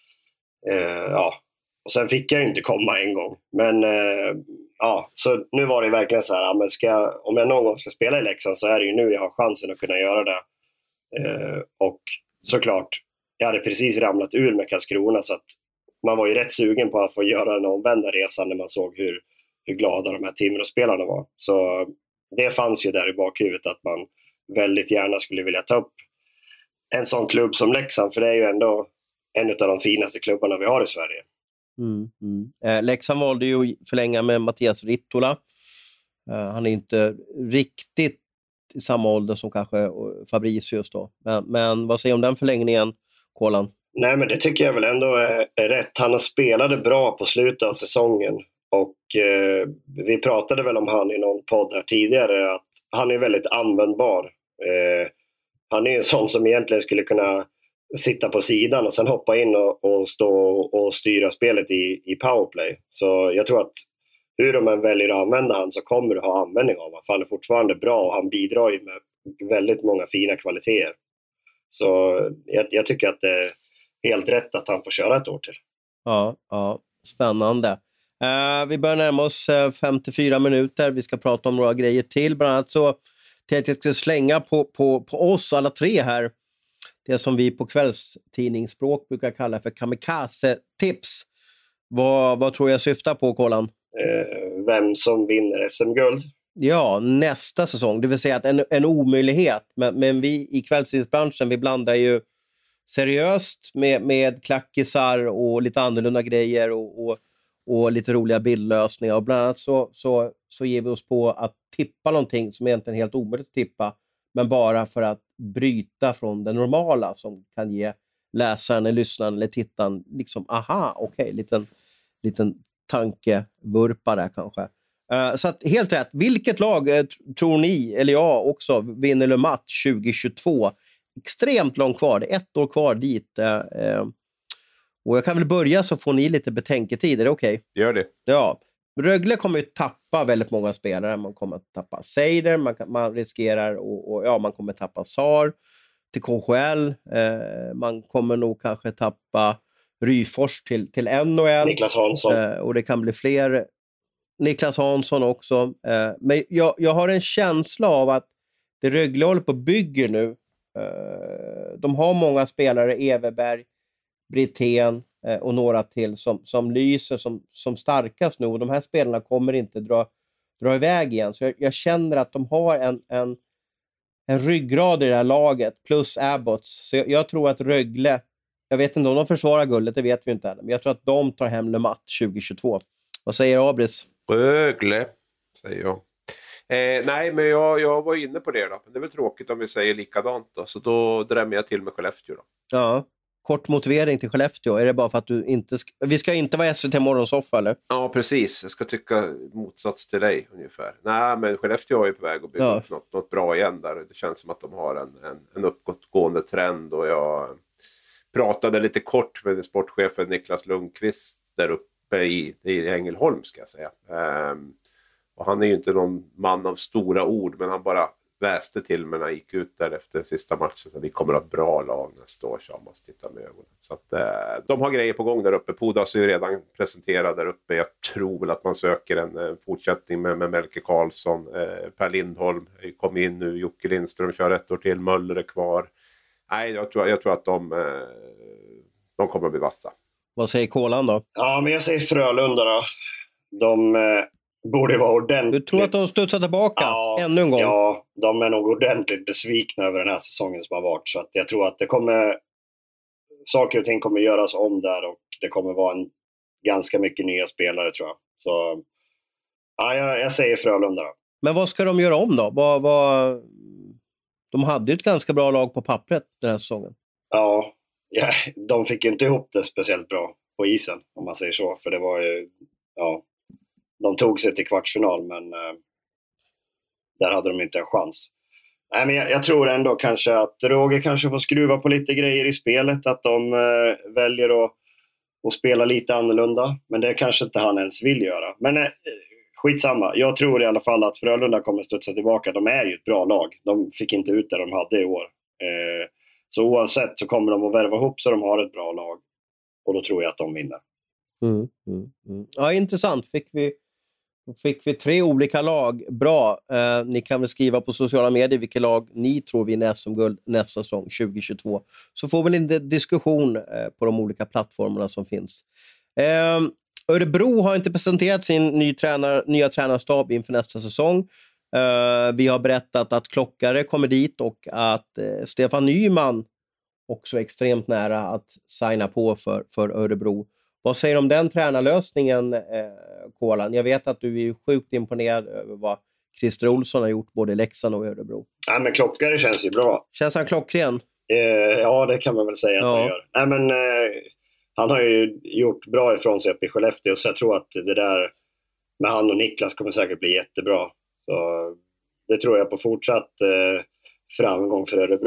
sen fick jag ju inte komma en gång. Men så nu var det verkligen så här, om jag någon gång ska spela i Leksand så är det ju nu jag har chansen att kunna göra det. Och såklart, jag hade precis ramlat ur med Karlskrona, så att man var ju rätt sugen på att få göra den omvända resan när man såg hur glada de här Timrå-spelarna var. Så det fanns ju där i bakhuvudet att man väldigt gärna skulle vilja ta upp en sån klubb som Leksand, för det är ju ändå en av de finaste klubbarna vi har i Sverige. Leksand valde ju att förlänga med Mattias Rittola. Han är inte riktigt i samma ålder som kanske Fabricius då. Men vad säger du om den förlängningen, Kolan? Nej, men det tycker jag väl ändå är rätt. Han har spelade bra på slutet av säsongen. Och vi pratade väl om han i någon podd här tidigare, att han är väldigt användbar. Han är en sån som egentligen skulle kunna sitta på sidan och sen hoppa in och stå och styra spelet i powerplay. Så jag tror att hur de än väljer att använda han så kommer du ha användning av honom. Han är fortfarande bra och han bidrar ju med väldigt många fina kvaliteter. Så jag tycker att det är helt rätt att han får köra ett år till. Ja, spännande. Vi börjar närma oss 54 minuter. Vi ska prata om några grejer till. Bland annat så tänkte jag skulle slänga på oss alla tre här. Det som vi på kvällstidningsspråk brukar kalla för kamikaze-tips. Vad tror jag syftar på, Kolan? Vem som vinner SM-guld. Ja, nästa säsong. Det vill säga att en omöjlighet. Men vi i kvällstidningsbranschen, vi blandar ju seriöst med klackisar och lite annorlunda grejer och lite roliga bildlösningar. Och bland annat så ger vi oss på att tippa någonting som egentligen är helt omöjligt att tippa. Men bara för att bryta från det normala som kan ge läsaren, eller lyssnaren eller tittaren liksom, liten tankevurpa där kanske. Så att, helt rätt. Vilket lag tror ni, eller jag också, vinner Le Mans 2022? Extremt långt kvar. Det är 1 år kvar dit. Och jag kan väl börja så får ni lite betänketid. Är det okej? Gör det. Ja. Rögle kommer ju tappa väldigt många spelare. Man kommer att tappa Seider. Man riskerar och man kommer tappa Sar till KHL. Man kommer nog kanske tappa Ryfors till NHL. Niklas Hansson. Och det kan bli fler. Niklas Hansson också. Men jag har en känsla av att det Rögle håller på att bygga nu. De har många spelare, Everberg, Brithén och några till som lyser som starkast nu. Och de här spelarna kommer inte dra iväg igen. Så jag känner att de har en ryggrad i det här laget. Plus Abbots. Så jag tror att Rögle, jag vet inte om de försvarar guldet, det vet vi inte än. Men jag tror att de tar hem Le Mans 2022. Vad säger Abris? Rögle, säger jag. Nej, men jag var inne på det då. Det är väl tråkigt om vi säger likadant då. Så då drämmer jag till med Skellefteå då. Ja, kort motivering till Skellefteå. Är det bara för att du inte... Vi ska inte vara SVT morgonsoffa, eller? Ja, precis. Jag ska tycka motsats till dig ungefär. Nej, men Skellefteå är ju på väg att bygga upp något bra igen där. Det känns som att de har en uppåtgående trend. Och jag pratade lite kort med sportchefen Niklas Lundqvist där uppe i Ängelholm, ska jag säga. Och han är ju inte någon man av stora ord, men han bara väste till mig när jag gick ut där efter sista matchen. Så vi kommer att ha ett bra lag nästa år, så jag måste titta med ögonen. Så att de har grejer på gång där uppe. Podas är ju redan presenterad där uppe. Jag tror väl att man söker en fortsättning med Melke Karlsson. Per Lindholm kom in nu. Jocke Lindström kör 1 år till. Möller är kvar. Nej, jag tror att de kommer att bli vassa. Vad säger Kolan då? Ja, men jag säger Frölunda då. De borde vara ordentligt... Du tror att de studsar tillbaka ännu en gång? Ja, de är nog ordentligt besvikna över den här säsongen som har varit. Så att jag tror att saker och ting kommer göras om där och det kommer vara ganska mycket nya spelare, tror jag. Så ja, jag säger Frölunda då. Men vad ska de göra om då? De hade ju ett ganska bra lag på pappret den här säsongen. Ja, de fick ju inte ihop det speciellt bra på isen, om man säger så. För det var ju... Ja, de tog sig till kvartsfinal, men där hade de inte en chans. Nej, men jag tror ändå kanske att Roger kanske får skruva på lite grejer i spelet. Att de väljer att spela lite annorlunda. Men det kanske inte han ens vill göra. Men skitsamma. Jag tror i alla fall att Frölunda kommer studsa tillbaka. De är ju ett bra lag. De fick inte ut det de hade i år. Så oavsett så kommer de att värva ihop så de har ett bra lag. Och då tror jag att de vinner. Ja, intressant. Fick vi 3 olika lag. Bra. Ni kan väl skriva på sociala medier vilka lag ni tror vinner SM-guld nästa säsong 2022. Så får vi en diskussion på de olika plattformarna som finns. Örebro har inte presenterat sin nya tränarstab inför nästa säsong. Vi har berättat att Klockare kommer dit och att Stefan Nyman också är extremt nära att signa på för Örebro. Vad säger du om den tränarlösningen, Kolan? Jag vet att du är sjukt imponerad över vad Christer Olsson har gjort både i Leksand och i Örebro. Ja, men Klockare känns ju bra. Känns han klockren? Ja, det kan man väl säga att han gör. Nej, men han har ju gjort bra ifrån sig uppe i Skellefteå, så jag tror att det där med han och Niklas kommer säkert bli jättebra. Så det tror jag på fortsatt framgång för Örebro.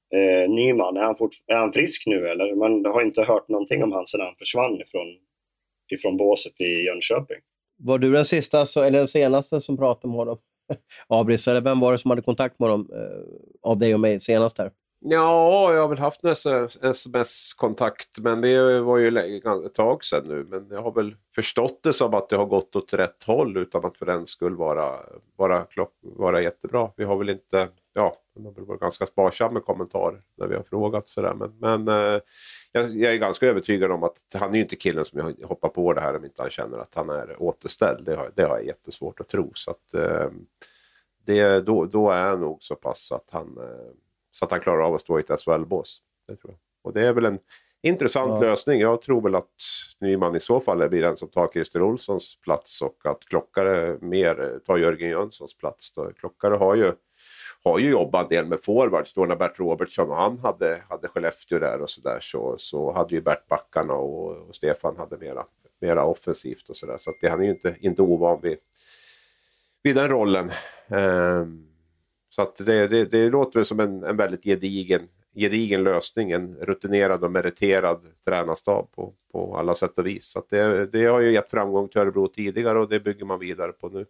Nyman, är han frisk nu eller? Man har inte hört någonting om han sedan han försvann ifrån båset i Jönköping. Var du den sista eller den senaste som pratade med honom? Abris, eller vem var det som hade kontakt med honom av dig och mig senast här? Ja, jag har väl haft en sms-kontakt, men det var ju ett tag sedan nu. Men jag har väl förstått det som att det har gått åt rätt håll utan att för den skull vara jättebra. Vi har väl inte, man har väl varit ganska sparsam med kommentarer när vi har frågat sådär. Men jag är ganska övertygad om att han är ju inte killen som jag hoppar på det här om inte han känner att han är återställd. Det har jag jättesvårt att tro. Så att då är han nog så pass att han klarar av att stå i ett SHL-bås. Det tror jag. Och det är väl en intressant lösning. Jag tror väl att Nyman i så fall blir den som tar Christer Olssons plats och att Klockare mer tar Jörgen Jönssons plats. Då. Klockare har ju jobbat en del med forwards. Då när Bert Robertsson och han hade Skellefteå där och sådär så hade ju Bert backarna och Stefan hade mera offensivt och sådär. Så att han är ju inte ovan vid den rollen. Så att det låter väl som en väldigt gedigen lösning. En rutinerad och meriterad tränarstab på alla sätt och vis. Så att det har ju gett framgång till Örebro tidigare och det bygger man vidare på nu.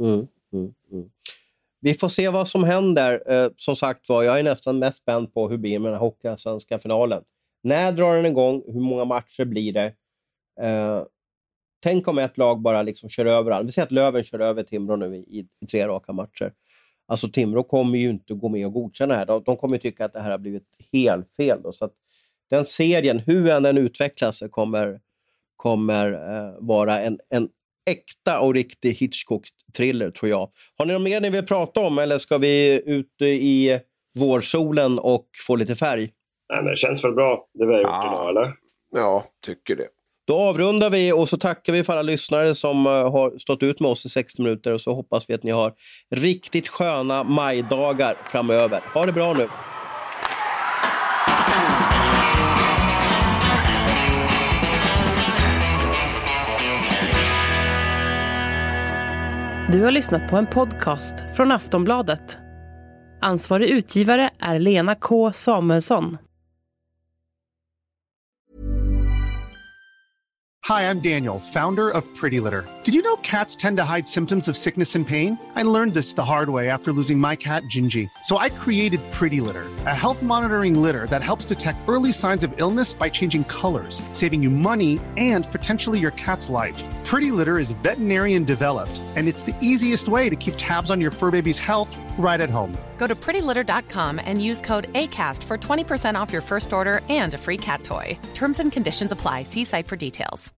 Vi får se vad som händer. Som sagt var, jag är nästan mest spänd på hur det blir med den här hockeyallsvenska finalen. När drar den igång? Hur många matcher blir det? Tänk om ett lag bara liksom kör över allt. Vi ser att Löven kör över Timrå nu i 3 raka matcher. Alltså Timrå kommer ju inte gå med och godkänna det här. De kommer ju tycka att det här har blivit helt fel. Då. Så att den serien, hur än den utvecklas, kommer vara en äkta och riktig Hitchcock-thriller, tror jag. Har ni något mer ni vill prata om eller ska vi ut i vårsolen och få lite färg? Nej, men det känns väl bra. Det vi har gjort idag, eller? Ja, tycker det. Då avrundar vi och så tackar vi för alla lyssnare som har stått ut med oss i 60 minuter och så hoppas vi att ni har riktigt sköna majdagar framöver. Ha det bra nu! Du har lyssnat på en podcast från Aftonbladet. Ansvarig utgivare är Lena K. Samuelsson. Hi, I'm Daniel, founder of Pretty Litter. Did you know cats tend to hide symptoms of sickness and pain? I learned this the hard way after losing my cat, Gingy. So I created Pretty Litter, a health monitoring litter that helps detect early signs of illness by changing colors, saving you money and potentially your cat's life. Pretty Litter is veterinarian developed, and it's the easiest way to keep tabs on your fur baby's health right at home. Go to prettylitter.com and use code ACAST for 20% off your first order and a free cat toy. Terms and conditions apply. See site for details.